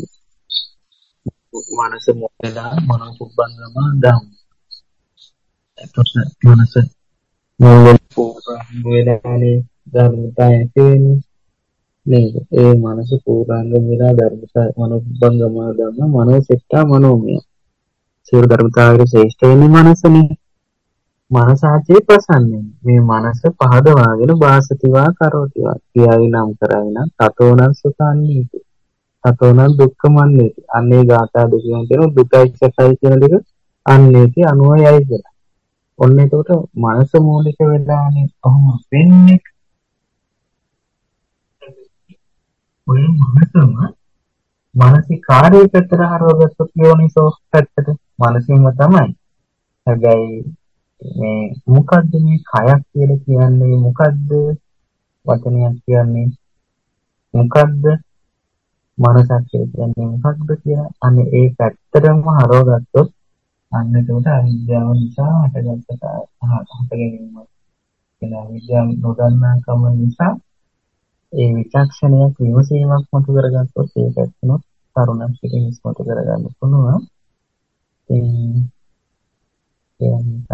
මනස මොකදා මනෝපුබ්බංගම දම්. එතකොට මනස මොළේ පූර්ණ වේලාවේ ධර්මතාවය තියෙන්නේ නේද? ඒ මනස පූර්ණාංග වෙලා ධර්මතාවය මනෝපුබ්බංගම දම් මනෝසෙට්ටා මනෝමය. සියලු ධර්මතාවයේ ශ්‍රේෂ්ඨ වෙන්නේ මනසනේ. මනසාචේ ප්‍රසන්නේ මේ මනස පහදවාගෙන වාසතිවා කරෝතිවා කියාවි නම් කරගෙන තතෝනං සුඛාන්නේති තතෝනං දුක්ඛමන්නේති අන්නේ ගාථා දෙකෙන් කියන දුකයි සැපයි කියන දෙක අන්නේති අනුයයි කියලා. ඔන්න එතකොට මනස මූලික වෙලානේ කොහොම වෙන්නේ? ඔය මනසම මානසික කාර්යයකට හරවගත්තු යෝනිසෝ පැත්තට මනසින්ම තමයි. හැබැයි මේ මොකද්ද මේ කයක් කියලා කියන්නේ? මොකද්ද වචනයක් කියන්නේ? මොකද්ද මනසක් කියන්නේ? මොකද්ද කියලා අනේ ඒ පැත්තටම හරවගත්තොත් අන්න ඒකට අවිද්‍යාව නිසා හටගත්ත හට ගැනීම කියලා විද්‍යාව නොදන්නාකම නිසා ඒ විචක්ෂණයක් විමසීමක් මතු කරගත්තොත් ඒ පැත්තම තරුණම් පිටින් ඉස්මතු කරගන්න පුළුවන්. ඒ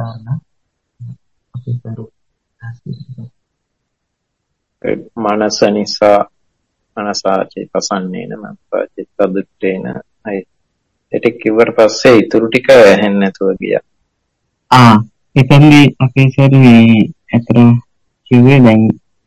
මනස නිසා මනසාචේ පසන්නේන මනසාචේ තදුත්තේන අය ඒක කිව්වට පස්සේ ඊටු ටික ඇහෙන්නේ නැතුව ගියා. ආ එතෙන්දී අපේ සර්වේ අතර කිව්වේ දැන්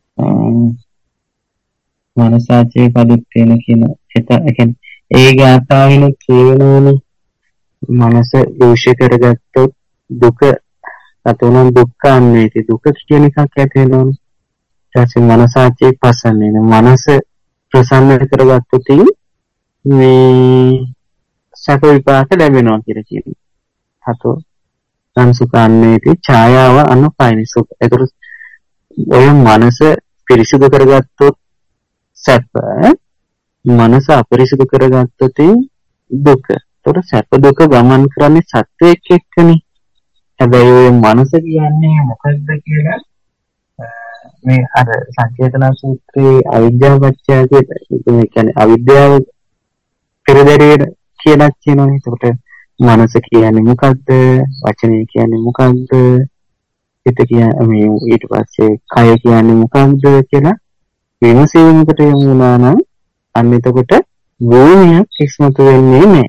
මනසාචේ පදුත්තේන කියන එත කියන්නේ ඒ ගාථාවෙන කියනෝනේ මනස දෝෂ කරගත්තොත් දුක තතෝනං දුක්ඛාන්නේති දුක කියන එකක් ඇති වෙනෝනේ. ඊට මනසාචේ පසන්නේ මනස ප්‍රසන්න කරගත්තොත් මේ සැප විපාක ලැබෙනවා කියලා කියනවා. හතෝ සංසුඛාන්නේති ඡායාව අනුපයිනි සුඛ. ඒතර ඔය මනස පිරිසිදු කරගත්තොත් සැප, මනස අපරිසිදු කරගත්තොත් දුක. ඒතර සැප දුක ගමන් කරන්නේ සත්වයක් එක්කනේ. හැබැයි ඔය මනස කියන්නේ මොකක්ද කියලා මේ අර සංකේතන සූත්‍රයේ අවිද්‍යාව පත්‍ය කියන්නේ අවිද්‍යාව පෙරදරියට කියලා කියනවානේ. ඒකට මනස කියන්නේ මොකක්ද? වචනය කියන්නේ මොකක්ද? හිත කියන්නේ මේ ඊට පස්සේ කය කියන්නේ මොකක්ද කියලා විමසීමකට යොමු වුණා නම් අන්න එතකොට භූමියක් ඉස්මතු වෙන්නේ නැහැ.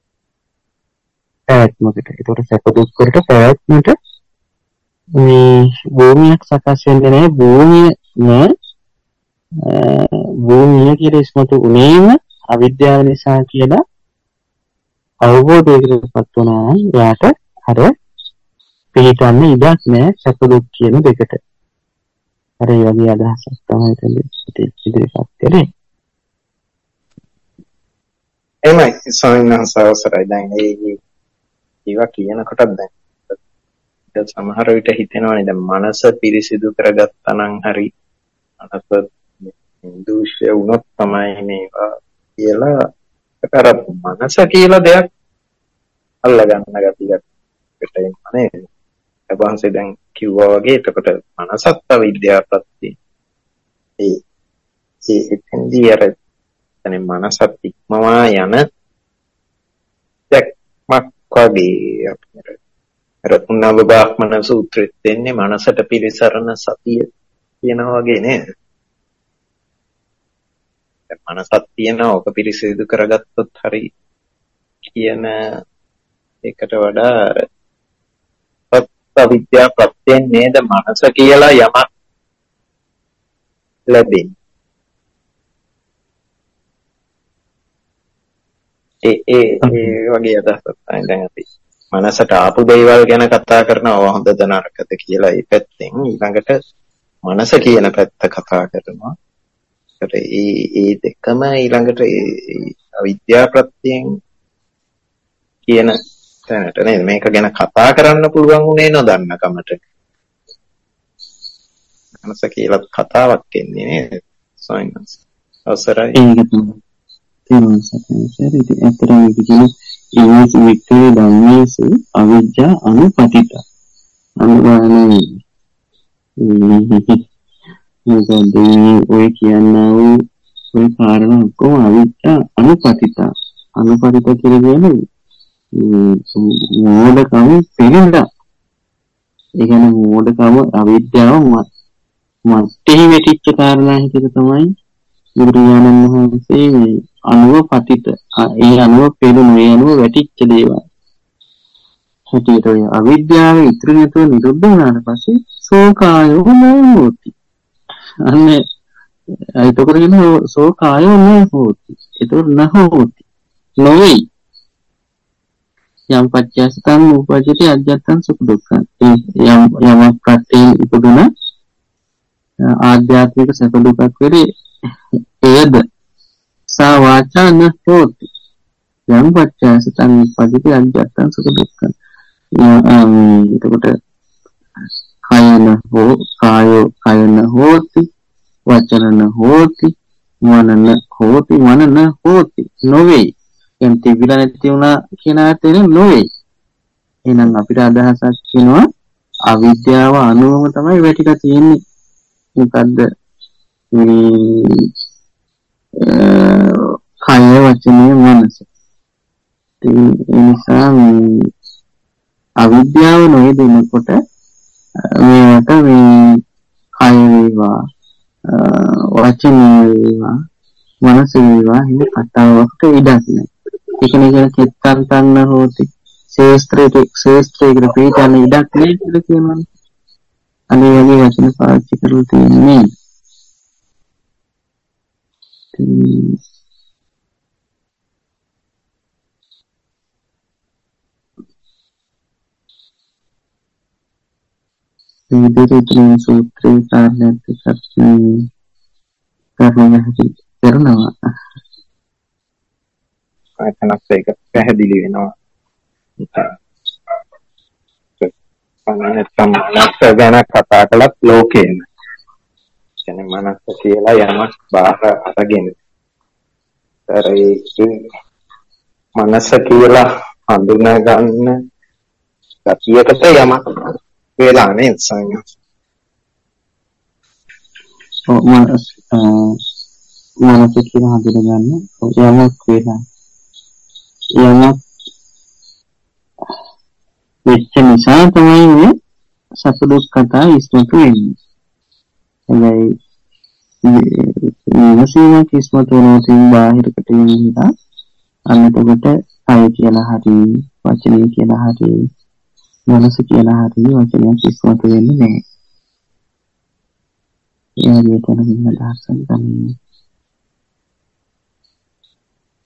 පැවැත්මකට. ඒතකොට සැප දුක් වලට පැවැත්මට මේ භූමියක් සකස් වෙන්නේ නැහැ. භූමිය නේ භූමිය කියලා ඉස්මතු උනේම අවිද්‍යාව නිසා කියලා අවබෝධයකටපත් වුණා. යාට අර පිළිගන්න ඉඩක් නැහැ සැප දුක් කියන දෙකට. අර ඒ වගේ අදහසක් තමයි එතන ඉදිරිපත් කරේ. එමයි සමිනහස අවසරයි. දැන් ඒ ඒවා කියනකොටත් දැන් සමහර විට හිතෙනවානේ දැන් මනස පිරිසිදු කරගත්තා නම් හරි මනස දූෂ්‍ය වුණොත් තමයි මේවා කියලා අර මනස කියලා දෙයක් අල්ලගන්න ගතියක් පිට එනවා නේද? අපහන්සේ දැන් කිව්වා වගේ එතකොට මනසත් අවිද්‍යාව ප්‍රත්‍ය ඒ ඒ එතෙන්දී අර එතන මනසත් ඉක්මවා යන දෙක්මක් වගේ අපේ අර උන්නව බ්‍රාහ්මණ සූත්‍රෙත් දෙන්නේ මනසට පිළිසරණ සතිය කියනවා වගේ නේද? මනසක් තියෙනවා ඔක පිරිසිදු කරගත්තොත් හරි කියන එකට වඩා අවිද්‍යාව ප්‍රත්‍යයෙන් නේද මනස කියලා යමක් ලැබෙන්නේ. ඒ ඒ ඒ වගේ අදහසක් තමයි දැන් අපි මනසට ආපු දේවල් ගැන කතා කරනවා හොඳද නරකද කියලා ඒ පැත්තෙන් ඊළඟට මනස කියන පැත්ත කතා කරනවා. ඒ ඒ දෙකම ඊළඟට අවිද්‍යාව ප්‍රත්‍යයෙන් කියන තැනට නේද මේක ගැන කතා කරන්න පුළුවන් උනේ නොදන්න කමට. මනස කියලා කතාවක් එන්නේ නේද? සොයින්ස් අවසරයි. තේරුම් ගන්න ඉතින් අතරම කියන ඉංග්‍රීසි වික්ටරේ ධම්මේසු අවිජ්ජා අනුපතිත අනුගානේ මොකද මේ ඔය කියනා වූ ඔය කාරණා ඔක්කොම අවිද්‍යා අනුපතිත අනුපතිත කියලා කියන්නේ මෝඩකම පෙරඳා. ඒ කියන්නේ මෝඩකම අවිද්‍යාව මත්තේ වැටිච්ච කාරණා හිතේ තමයි බුදුරජාණන් වහන්සේ අනුව පතිත ඒ අනුව පෙරුණු ඒ අනුව වැටිච්ච දේවල්. හිතේ ඔය අවිද්‍යාව ඉතුරු නැතුව නිරුද්ධ වුණාට පස්සේ සෝකායෝ නෝති. අන්නේ එතකොට කියන සෝකායෝ නෝති. එතකොට නහෝති. නොවේ. යම් පච්චයස්තං උපජිත අජ්ජත්තං සුඛ දුක්ඛං. යම් යමක් ප්‍රත්‍යයෙන් ඉපදුන ආධ්‍යාත්මික සැප දුකක් වෙරේ එයද සා වාචා න හෝති. යම් පච්චයස්තං උපජිත අජ්ජත්තං සුඛ දුක්ඛං. එතකොට කයන හෝ කායෝ කයන හෝති වචනන හෝති මනන හෝති මනන හෝති නොවේ. යම් තිබිලා නැති වුණා කියන අර්ථයෙන් නොවේ. එහෙනම් අපිට අදහසක් කියනවා අවිද්‍යාව අනුවම තමයි වැටිලා තියෙන්නේ. මොකද්ද මේ කය වචනේ මනස. ඒ නිසා මේ අවිද්‍යාව නොයෙදෙනකොට මේකට මේ කය වේවා වචන වේවා මනස වේවා හිම කතාවකට ඉඩක් නැහැ. ඒකනේ කියන චිත්තං තන්න හෝති ශේස්ත්‍රයේ ශේස්ත්‍රයේ පිටාන ඉඩක් නැහැ කියලා කියනවා. අනේ වගේ වචන පාවිච්චි කරලා තියෙන්නේ. මේ විදිහට සූත්‍රේ කාරණයක් දෙකක් කරනවා කරනවා. එතනත් ඒක පැහැදිලි වෙනවා. මනස ගැන කතා කළත් ලෝකේන. කියන්නේ මනස කියලා යමක් බාහිර අරගෙන. ඒ මනස කියලා හඳුනා ගන්න ගතියකට යමක් වෙලා නේද සංඥා. ඔව් මනස මනස කියලා හඳුනා ගන්න යමක් වෙලා යමක් වෙච්ච නිසා තමයි මේ සතු දුක් කතා ඉස්මතු වෙන්නේ. හැබැයි මනසීම ඉස්මතු වෙනතින් බාහිරකට එනවා. අන්නතකොට කය කියලා හරි වචනේ කියලා හරි මනස කියලා හරි වචනයක් ඉස්මතු වෙන්නේ නැහැ. ඒ වගේ තැනකින් අදහස් ගන්න.